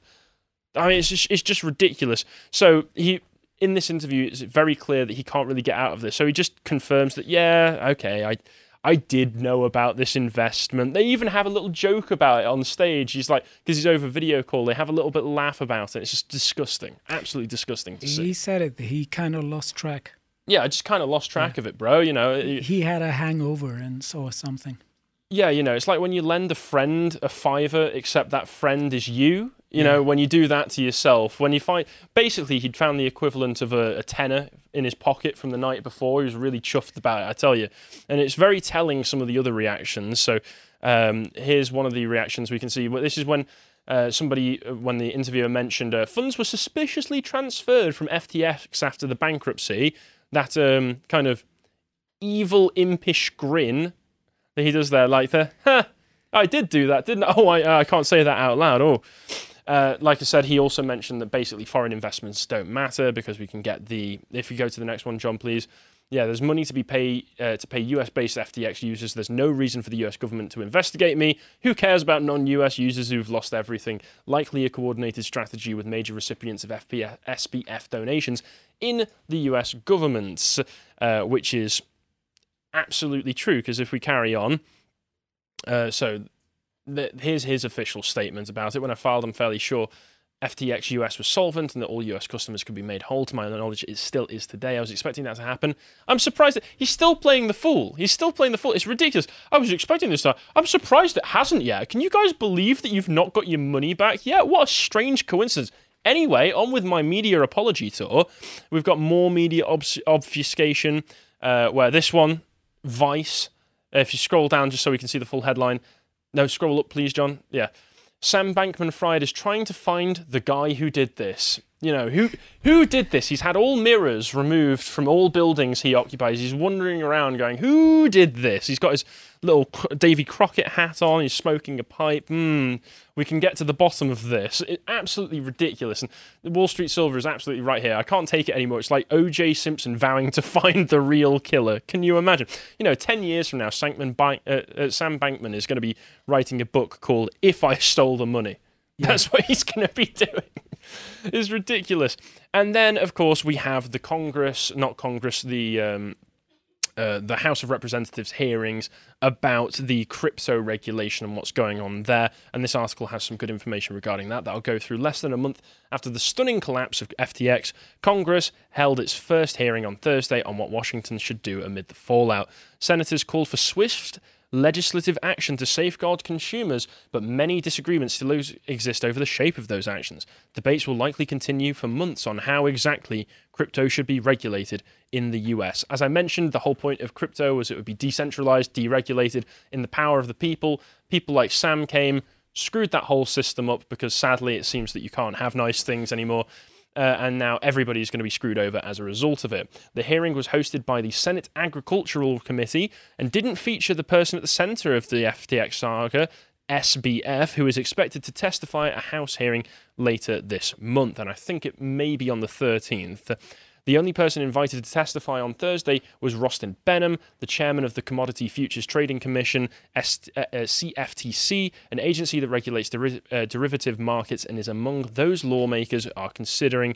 I mean, it's just ridiculous. So in this interview, it's very clear that he can't really get out of this. So he just confirms that, yeah, okay, I did know about this investment. They even have a little joke about it on stage. He's like, because he's over video call, they have a little bit of laugh about it. It's just disgusting. Absolutely disgusting to see. He said it. He kind of lost track. Yeah, I just kind of lost track of it, bro. He had a hangover and saw something. Yeah, it's like when you lend a friend a $5, except that friend is you. When you do that to yourself, when you find, basically he'd found the equivalent of a tenner in his pocket from the night before. He was really chuffed about it, I tell you. And it's very telling, some of the other reactions. So here's one of the reactions we can see. This is when when the interviewer mentioned funds were suspiciously transferred from FTX after the bankruptcy. That kind of evil, impish grin that he does there, like I did do that, didn't I? Oh, I can't say that out loud. Oh, like I said, he also mentioned that basically foreign investments don't matter because we can get if you go to the next one, John, please. Yeah, there's money to pay US-based FTX users. There's no reason for the US government to investigate me. Who cares about non-US users who've lost everything? Likely a coordinated strategy with major recipients of SBF donations in the US government, which is absolutely true, because if we carry on, here's his official statement about it. When I filed, I'm fairly sure FTX US was solvent and that all US customers could be made whole. To my knowledge, it still is today. I was expecting that to happen. I'm surprised that he's still playing the fool. It's ridiculous. I was expecting this to. I'm surprised it hasn't yet. Can you guys believe that you've not got your money back yet? What a strange coincidence. Anyway, on with my media apology tour. We've got more media obfuscation, where this one, Vice, if you scroll down just so we can see the full headline. No, scroll up, please, John. Yeah. Sam Bankman-Fried is trying to find the guy who did this. Who did this? He's had all mirrors removed from all buildings he occupies. He's wandering around going, who did this? He's got his little Davy Crockett hat on. He's smoking a pipe. We can get to the bottom of this. It's absolutely ridiculous. And the Wall Street Silver is absolutely right here. I can't take it anymore. It's like O.J. Simpson vowing to find the real killer. Can you imagine? 10 years from now, Sam Bankman is going to be writing a book called If I Stole the Money. Yeah. That's what he's going to be doing. It's ridiculous. And then, of course, we have the the House of Representatives hearings about the crypto regulation and what's going on there. And this article has some good information regarding that I'll go through. Less than a month after the stunning collapse of FTX, Congress held its first hearing on Thursday on what Washington should do amid the fallout. Senators called for swift legislative action to safeguard consumers, but many disagreements still exist over the shape of those actions. Debates will likely continue for months on how exactly crypto should be regulated in the US. As I mentioned, the whole point of crypto was it would be decentralized, deregulated, in the power of the people. People like Sam came, screwed that whole system up because sadly it seems that you can't have nice things anymore. And now everybody's going to be screwed over as a result of it. The hearing was hosted by the Senate Agricultural Committee and didn't feature the person at the center of the FTX saga, SBF, who is expected to testify at a House hearing later this month. And I think it may be on the 13th. The only person invited to testify on Thursday was Rostin Behnam, the chairman of the Commodity Futures Trading Commission, CFTC, an agency that regulates derivative markets and is among those lawmakers who are considering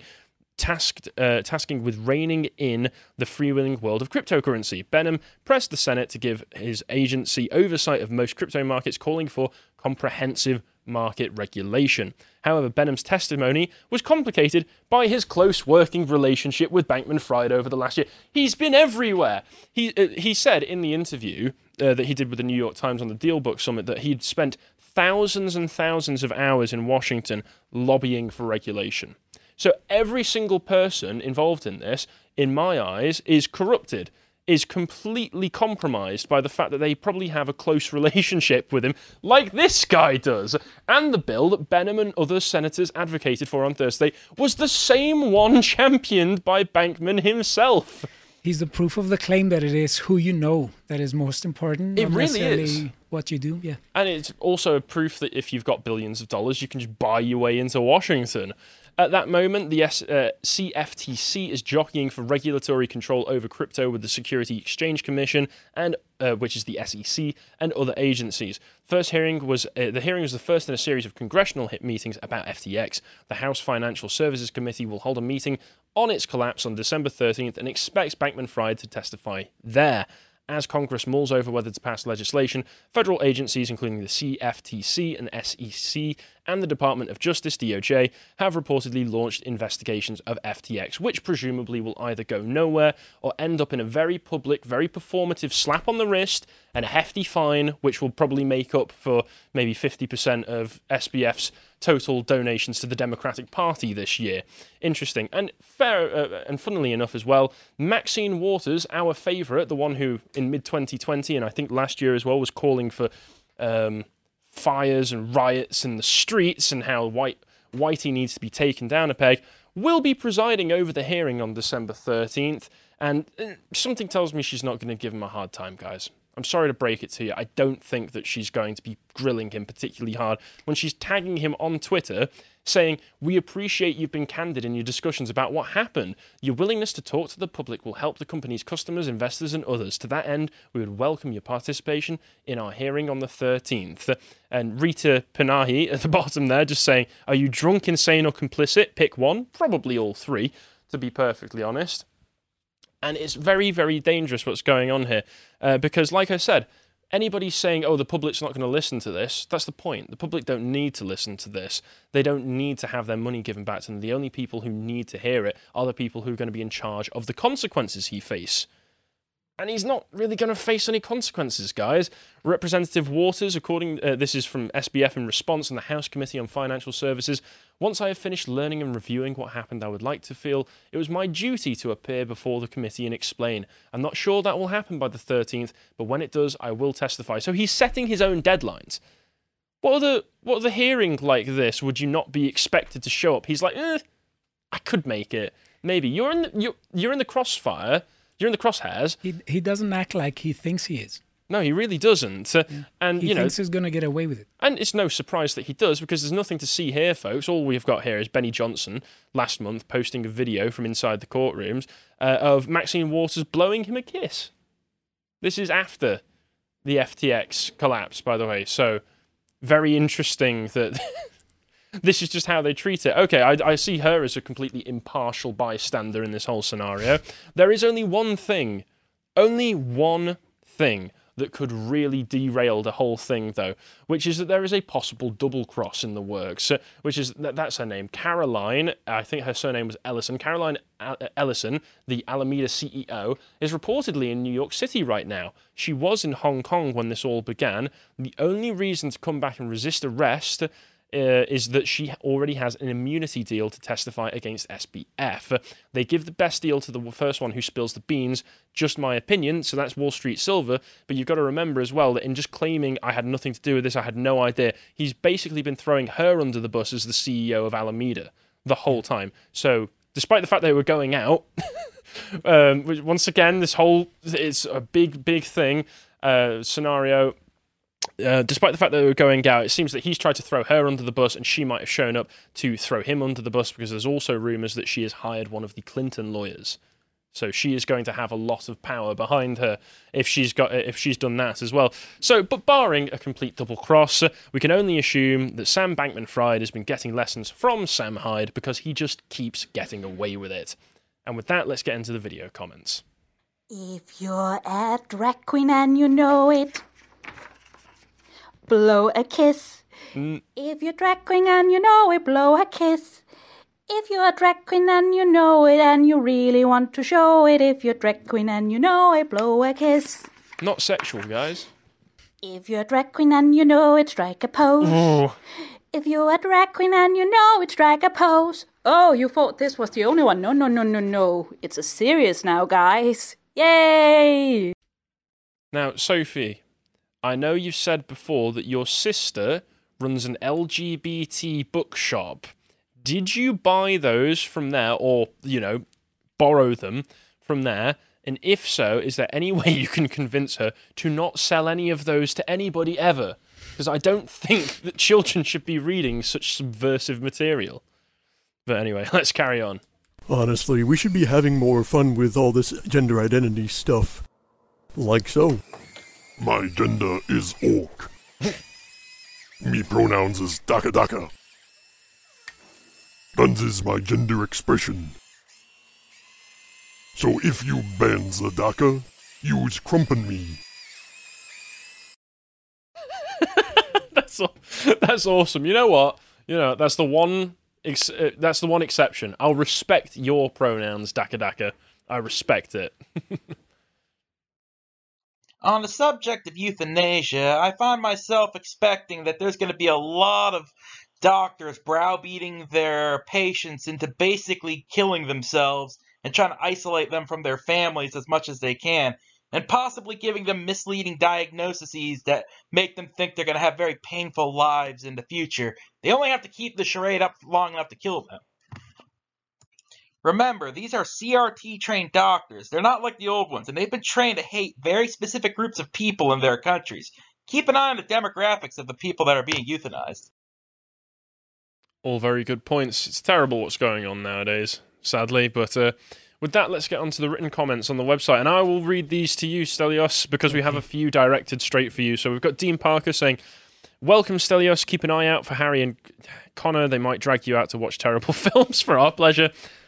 tasking with reining in the freewheeling world of cryptocurrency. Behnam pressed the Senate to give his agency oversight of most crypto markets, calling for comprehensive market regulation. However, Behnam's testimony was complicated by his close working relationship with Bankman-Fried over the last year. He's been everywhere. He said in the interview that he did with the New York Times on the DealBook Summit that he'd spent thousands and thousands of hours in Washington lobbying for regulation. So every single person involved in this, in my eyes, is corrupted, is completely compromised by the fact that they probably have a close relationship with him, like this guy does. And the bill that Behnam and other senators advocated for on Thursday was the same one championed by Bankman himself. He's the proof of the claim that it is who you know that is most important. It really is. What you do, yeah. And it's also a proof that if you've got billions of dollars, you can just buy your way into Washington. At that moment, the CFTC is jockeying for regulatory control over crypto with the Security Exchange Commission, and which is the SEC, and other agencies. The hearing was the first in a series of congressional meetings about FTX. The House Financial Services Committee will hold a meeting on its collapse on December 13th and expects Bankman-Fried to testify there. As Congress mulls over whether to pass legislation, federal agencies, including the CFTC and SEC and the Department of Justice, DOJ, have reportedly launched investigations of FTX, which presumably will either go nowhere or end up in a very public, very performative slap on the wrist and a hefty fine, which will probably make up for maybe 50% of SBF's total donations to the Democratic Party this year. Interesting. And funnily enough as well, Maxine Waters, our favourite, the one who in mid-2020 and I think last year as well was calling for fires and riots in the streets and how Whitey needs to be taken down a peg, will be presiding over the hearing on December 13th. And something tells me she's not going to give him a hard time, guys. I'm sorry to break it to you. I don't think that she's going to be grilling him particularly hard when she's tagging him on Twitter saying, "We appreciate you've been candid in your discussions about what happened. Your willingness to talk to the public will help the company's customers, investors, and others. To that end, we would welcome your participation in our hearing on the 13th. And Rita Panahi at the bottom there just saying, "Are you drunk, insane, or complicit? Pick one." Probably all three, to be perfectly honest. And it's very, very dangerous what's going on here. Because, like I said, anybody saying, oh, the public's not going to listen to this, that's the point. The public don't need to listen to this. They don't need to have their money given back to them. The only people who need to hear it are the people who are going to be in charge of the consequences he faces. And he's not really going to face any consequences, guys. Representative Waters, this is from SBF in response on the House Committee on Financial Services. "Once I have finished learning and reviewing what happened, I would like to feel it was my duty to appear before the committee and explain. I'm not sure that will happen by the 13th, but when it does, I will testify." So he's setting his own deadlines. What other hearing like this would you not be expected to show up? He's like, I could make it. Maybe. You're in the crossfire. You're in the crosshairs. He doesn't act like he thinks he is. No, he really doesn't. Yeah. And he thinks he's going to get away with it. And it's no surprise that he does, because there's nothing to see here, folks. All we've got here is Benny Johnson last month posting a video from inside the courtrooms of Maxine Waters blowing him a kiss. This is after the FTX collapse, by the way. So very interesting that this is just how they treat it. Okay, I see her as a completely impartial bystander in this whole scenario. There is only one thing that could really derail the whole thing, though, which is that there is a possible double cross in the works, which is, that's her name, Caroline, I think her surname was Ellison. Caroline Ellison, the Alameda CEO, is reportedly in New York City right now. She was in Hong Kong when this all began. The only reason to come back and resist arrest is that she already has an immunity deal to testify against SBF. They give the best deal to the first one who spills the beans, just my opinion, so that's Wall Street Silver, but you've got to remember as well that in just claiming I had nothing to do with this, I had no idea, he's basically been throwing her under the bus as the CEO of Alameda the whole time. So, despite the fact they were going out, once again, it's a big, big thing, scenario. Despite the fact that they were going out, it seems that he's tried to throw her under the bus, and she might have shown up to throw him under the bus, because there's also rumours that she has hired one of the Clinton lawyers. So she is going to have a lot of power behind her if she's done that as well. So, but barring a complete double cross, we can only assume that Sam Bankman-Fried has been getting lessons from Sam Hyde, because he just keeps getting away with it. And with that, let's get into the video comments. If you're a drag queen and you know it, blow a kiss. If you're drag queen and you know it, blow a kiss. If you're a drag queen and you know it and you really want to show it, if you're drag queen and you know it, blow a kiss. Not sexual, guys. If you're a drag queen and you know it, strike a pose. Oh. If you're a drag queen and you know it, strike a pose. Oh, you thought this was the only one. No. It's a serious now, guys. Yay! Now, Sophie, I know you've said before that your sister runs an LGBT bookshop. Did you buy those from there, or, borrow them from there? And if so, is there any way you can convince her to not sell any of those to anybody ever? Because I don't think that children should be reading such subversive material. But anyway, let's carry on. Honestly, we should be having more fun with all this gender identity stuff. Like so. My gender is orc. Me pronouns is daka daka. Guns is my gender expression. So if you bans the daka, you's crumpin' me. That's awesome. You know what? That's the one exception. I'll respect your pronouns, daka daka. I respect it. On the subject of euthanasia, I find myself expecting that there's going to be a lot of doctors browbeating their patients into basically killing themselves and trying to isolate them from their families as much as they can, and possibly giving them misleading diagnoses that make them think they're going to have very painful lives in the future. They only have to keep the charade up long enough to kill them. Remember, these are CRT-trained doctors. They're not like the old ones, and they've been trained to hate very specific groups of people in their countries. Keep an eye on the demographics of the people that are being euthanized. All very good points. It's terrible what's going on nowadays, sadly, but with that, let's get on to the written comments on the website, and I will read these to you, Stelios, because we have a few directed straight for you. So we've got Dean Parker saying, "Welcome, Stelios. Keep an eye out for Harry and Connor. They might drag you out to watch terrible films for our pleasure."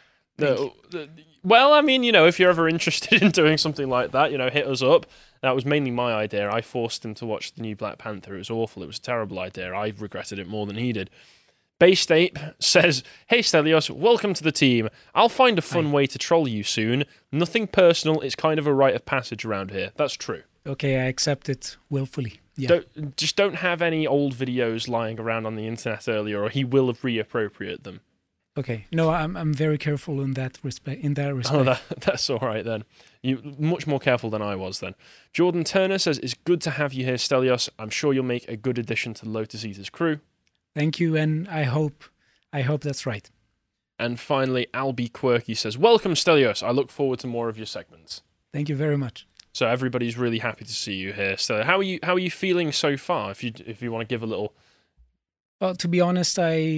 Well, I mean, if you're ever interested in doing something like that, hit us up. That was mainly my idea. I forced him to watch the new Black Panther. It was awful. It was a terrible idea. I regretted it more than he did. Baystate says, "Hey Stelios, welcome to the team. I'll find a fun way to troll you soon. Nothing personal, it's kind of a rite of passage around here." That's true. Okay, I accept it willfully. Yeah. Don't have any old videos lying around on the internet earlier, or he will reappropriate them. Okay. No, I'm very careful in that respect. Oh, that's all right then. You much more careful than I was then. Jordan Turner says, "It's good to have you here, Stelios. I'm sure you'll make a good addition to Lotus Eater's crew." Thank you, and I hope that's right. And finally, Albie Quirky says, "Welcome, Stelios. I look forward to more of your segments." Thank you very much. So everybody's really happy to see you here, Stelios. How are you feeling so far? If you want to give a little. Well, to be honest,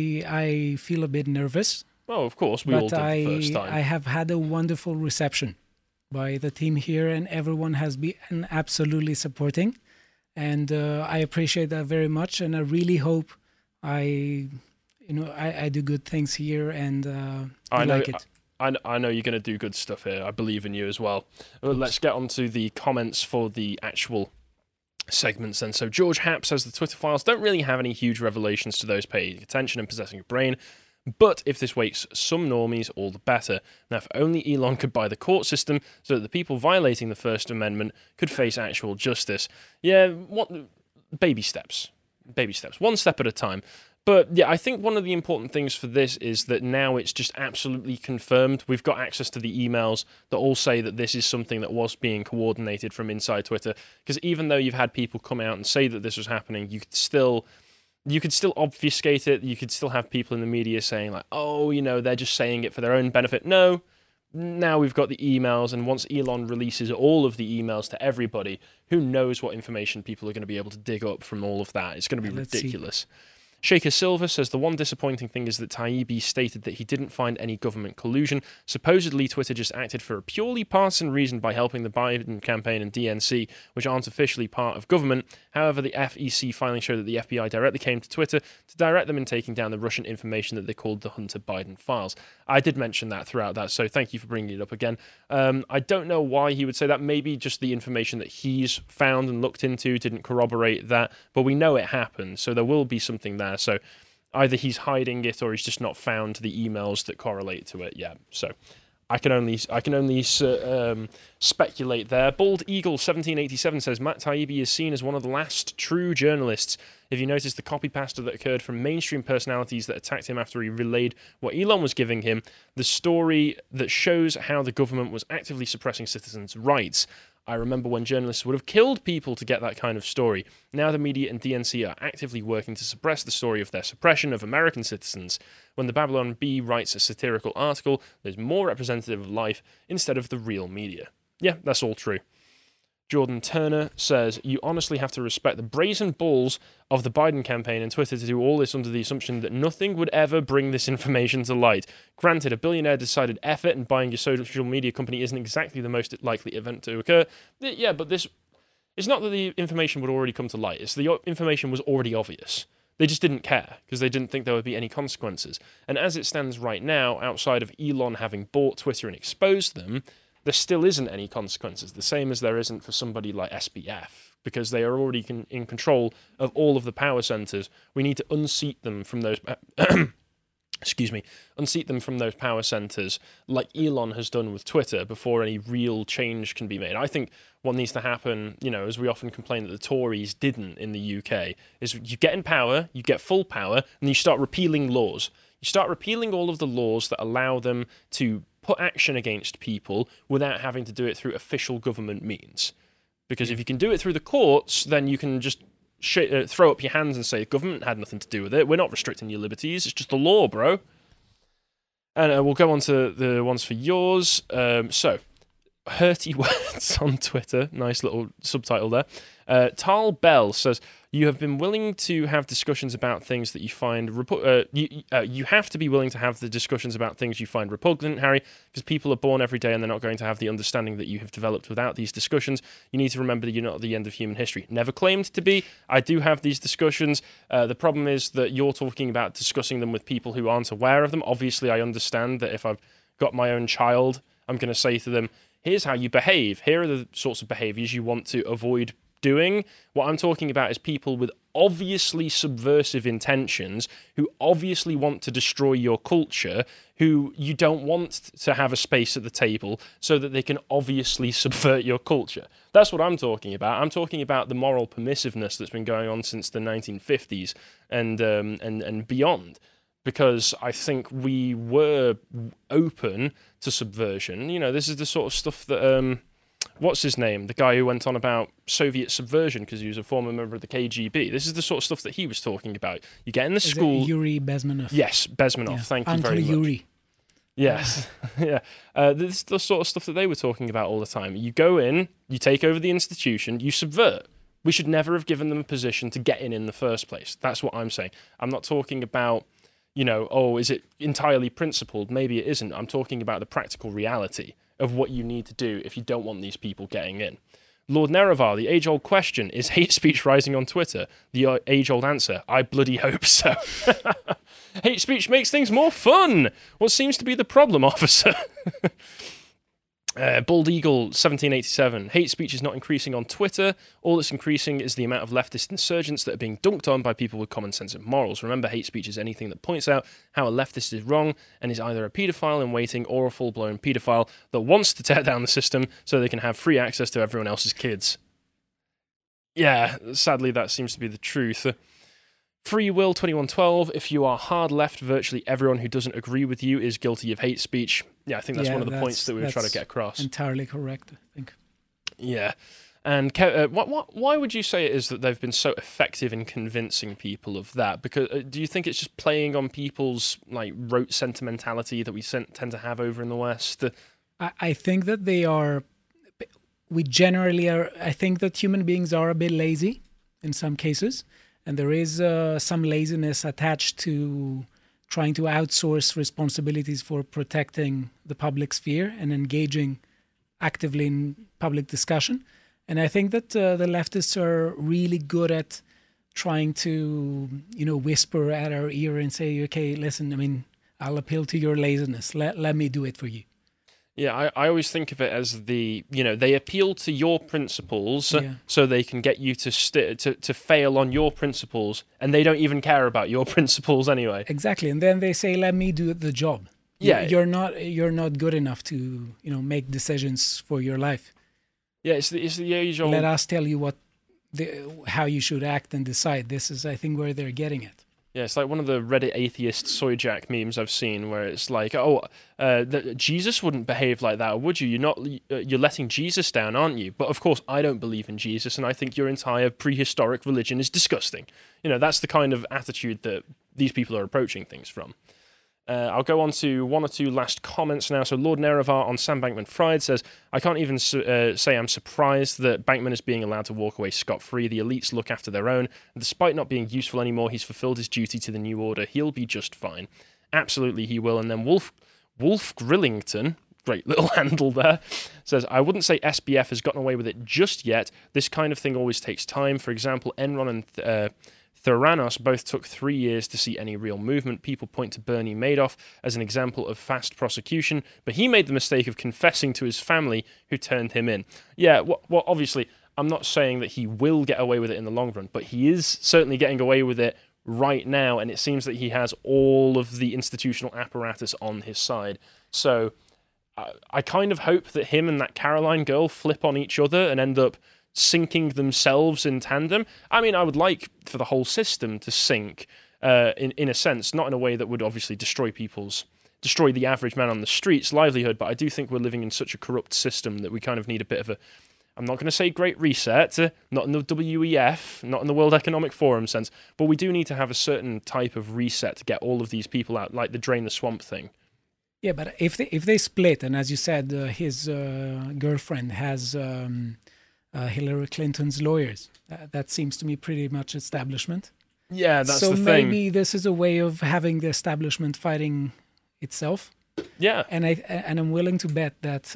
I feel a bit nervous. Oh, of course, we all did the first time. I have had a wonderful reception by the team here, and everyone has been absolutely supporting. And I appreciate that very much, and I really hope I do good things here, and I like it. I know you're going to do good stuff here. I believe in you as well. Let's get on to the comments for the actual segments then. So George Happ says the Twitter files don't really have any huge revelations to those paying attention and possessing a brain, but if this wakes some normies, all the better. Now, if only Elon could buy the court system so that the people violating the First Amendment could face actual justice. Yeah, baby steps, one step at a time. But yeah, I think one of the important things for this is that now it's just absolutely confirmed. We've got access to the emails that all say that this is something that was being coordinated from inside Twitter. Because even though you've had people come out and say that this was happening, you could still obfuscate it. You could still have people in the media saying like, oh, they're just saying it for their own benefit. No, now we've got the emails, and once Elon releases all of the emails to everybody, who knows what information people are going to be able to dig up from all of that. It's going to be ridiculous. Shaker Silver says the one disappointing thing is that Taibbi stated that he didn't find any government collusion. Supposedly, Twitter just acted for a purely partisan reason by helping the Biden campaign and DNC, which aren't officially part of government. However, the FEC filing showed that the FBI directly came to Twitter to direct them in taking down the Russian information that they called the Hunter Biden files. I did mention that throughout that, so thank you for bringing it up again. I don't know why he would say that. Maybe just the information that he's found and looked into didn't corroborate that, but we know it happened, so there will be something there. So either he's hiding it or he's just not found the emails that correlate to it yet. So I can only speculate there. Bald Eagle 1787 says Matt Taibbi is seen as one of the last true journalists. If you notice the copy pasta that occurred from mainstream personalities that attacked him after he relayed what Elon was giving him, the story that shows how the government was actively suppressing citizens' rights. I remember when journalists would have killed people to get that kind of story. Now the media and DNC are actively working to suppress the story of their suppression of American citizens. When the Babylon Bee writes a satirical article that is more representative of life instead of the real media. Yeah, that's all true. Jordan Turner says, you honestly have to respect the brazen balls of the Biden campaign and Twitter to do all this under the assumption that nothing would ever bring this information to light. Granted, a billionaire decided effort and buying a social media company isn't exactly the most likely event to occur. Yeah, but this it's not that the information would already come to light. It's the information was already obvious. They just didn't care because they didn't think there would be any consequences. And as it stands right now, outside of Elon having bought Twitter and exposed them, there still isn't any consequences, the same as there isn't for somebody like SBF, because they are already in control of all of the power centers. We need to unseat them from those unseat them from those power centers like Elon has done with Twitter before any real change can be made. I think what needs to happen, as we often complain that the Tories didn't in the UK, is you get in power, you get full power, and you start repealing laws. You start repealing all of the laws that allow them to put action against people without having to do it through official government means. Because if you can do it through the courts, then you can just throw up your hands and say, government had nothing to do with it. We're not restricting your liberties. It's just the law, bro. And we'll go on to the ones for yours. So, Hurty Words on Twitter. Nice little subtitle there. Tal Bell says, you have been willing to have discussions about things that you find... you have to be willing to have the discussions about things you find repugnant, Harry, because people are born every day and they're not going to have the understanding that you have developed without these discussions. You need to remember that you're not at the end of human history. Never claimed to be. I do have these discussions. The problem is that you're talking about discussing them with people who aren't aware of them. Obviously, I understand that if I've got my own child, I'm going to say to them, here's how you behave. Here are the sorts of behaviors you want to avoid doing. What I'm talking about is people with obviously subversive intentions who obviously want to destroy your culture, who you don't want to have a space at the table so that they can obviously subvert your culture. That's what I'm talking about. I'm talking about the moral permissiveness that's been going on since the 1950s and beyond. Because I think we were open to subversion. This is the sort of stuff that, what's his name? The guy who went on about Soviet subversion because he was a former member of the KGB. This is the sort of stuff that he was talking about. You get in the school... It Yuri Bezmenov? Yes, Bezmenov. Yeah. Thank you very much. Yuri. Yes. Yeah. This is the sort of stuff that they were talking about all the time. You go in, you take over the institution, you subvert. We should never have given them a position to get in the first place. That's what I'm saying. I'm not talking about... is it entirely principled? Maybe it isn't. I'm talking about the practical reality of what you need to do if you don't want these people getting in. Lord Nerevar, the age-old question, is hate speech rising on Twitter? The age-old answer, I bloody hope so. Hate speech makes things more fun. What seems to be the problem, officer? Bald Eagle 1787. Hate speech is not increasing on Twitter. All that's increasing is the amount of leftist insurgents that are being dunked on by people with common sense and morals. Remember, hate speech is anything that points out how a leftist is wrong and is either a paedophile in waiting or a full-blown paedophile that wants to tear down the system so they can have free access to everyone else's kids. Yeah, sadly that seems to be the truth. Free Will 2112, if you are hard left, virtually everyone who doesn't agree with you is guilty of hate speech. Yeah, I think that's one of the points that we were trying to get across. Entirely correct, I think. Yeah. And why would you say it is that they've been so effective in convincing people of that? Because do you think it's just playing on people's rote sentimentality that we tend to have over in the West? I think that we generally are, I think that human beings are a bit lazy in some cases, and there is some laziness attached to trying to outsource responsibilities for protecting the public sphere and engaging actively in public discussion. And I think that the leftists are really good at trying to, whisper at our ear and say, okay, listen, I mean, I'll appeal to your laziness. Let me do it for you. Yeah, I always think of it as they appeal to your principles so they can get you to fail on your principles, and they don't even care about your principles anyway. Exactly, and then they say, "Let me do the job." Yeah, you're not good enough to make decisions for your life. Yeah, it's the age old. Let us tell you how you should act and decide. This is, I think, where they're getting at. Yeah, it's like one of the Reddit atheist soyjack memes I've seen, where it's like, Jesus wouldn't behave like that, would you? You're letting Jesus down, aren't you? But of course, I don't believe in Jesus, and I think your entire prehistoric religion is disgusting. That's the kind of attitude that these people are approaching things from. I'll go on to one or two last comments now. So Lord Nerevar on Sam Bankman-Fried says, I can't even say I'm surprised that Bankman is being allowed to walk away scot-free. The elites look after their own. And despite not being useful anymore, he's fulfilled his duty to the new order. He'll be just fine. Absolutely he will. And then Wolf Grillington, great little handle there, says, I wouldn't say SBF has gotten away with it just yet. This kind of thing always takes time. For example, Enron and Theranos both took 3 years to see any real movement. People point to Bernie Madoff as an example of fast prosecution, but he made the mistake of confessing to his family who turned him in. Yeah, well, obviously, I'm not saying that he will get away with it in the long run, but he is certainly getting away with it right now, and it seems that he has all of the institutional apparatus on his side. So I kind of hope that him and that Caroline girl flip on each other and end up sinking themselves in tandem. I mean, I would like for the whole system to sink in a sense, not in a way that would obviously destroy the average man on the street's livelihood, but I do think we're living in such a corrupt system that we kind of need a bit of I'm not going to say great reset, not in the WEF, not in the World Economic Forum sense, but we do need to have a certain type of reset to get all of these people out, like the Drain the Swamp thing. Yeah, but if they split, and as you said, his girlfriend has Hillary Clinton's lawyers. That seems to me pretty much establishment. Yeah, that's the thing. So maybe this is a way of having the establishment fighting itself. Yeah. And I'm willing to bet that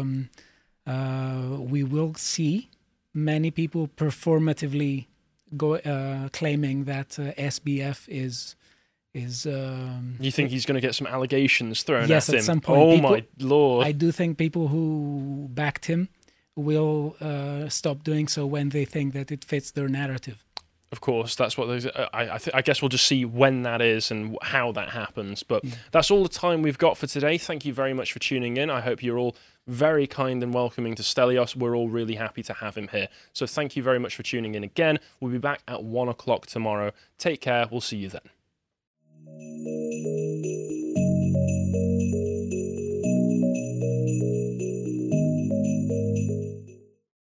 we will see many people performatively claiming that SBF is. You think he's going to get some allegations thrown at him? Yes, at some point. Oh my lord! I do think people who backed him will stop doing so when they think that it fits their narrative. Of course, that's what I guess we'll just see when that is and how that happens. But that's all the time we've got for today. Thank you very much for tuning in. I hope you're all very kind and welcoming to Stelios. We're all really happy to have him here. So thank you very much for tuning in again. We'll be back at 1 o'clock tomorrow. Take care. We'll see you then.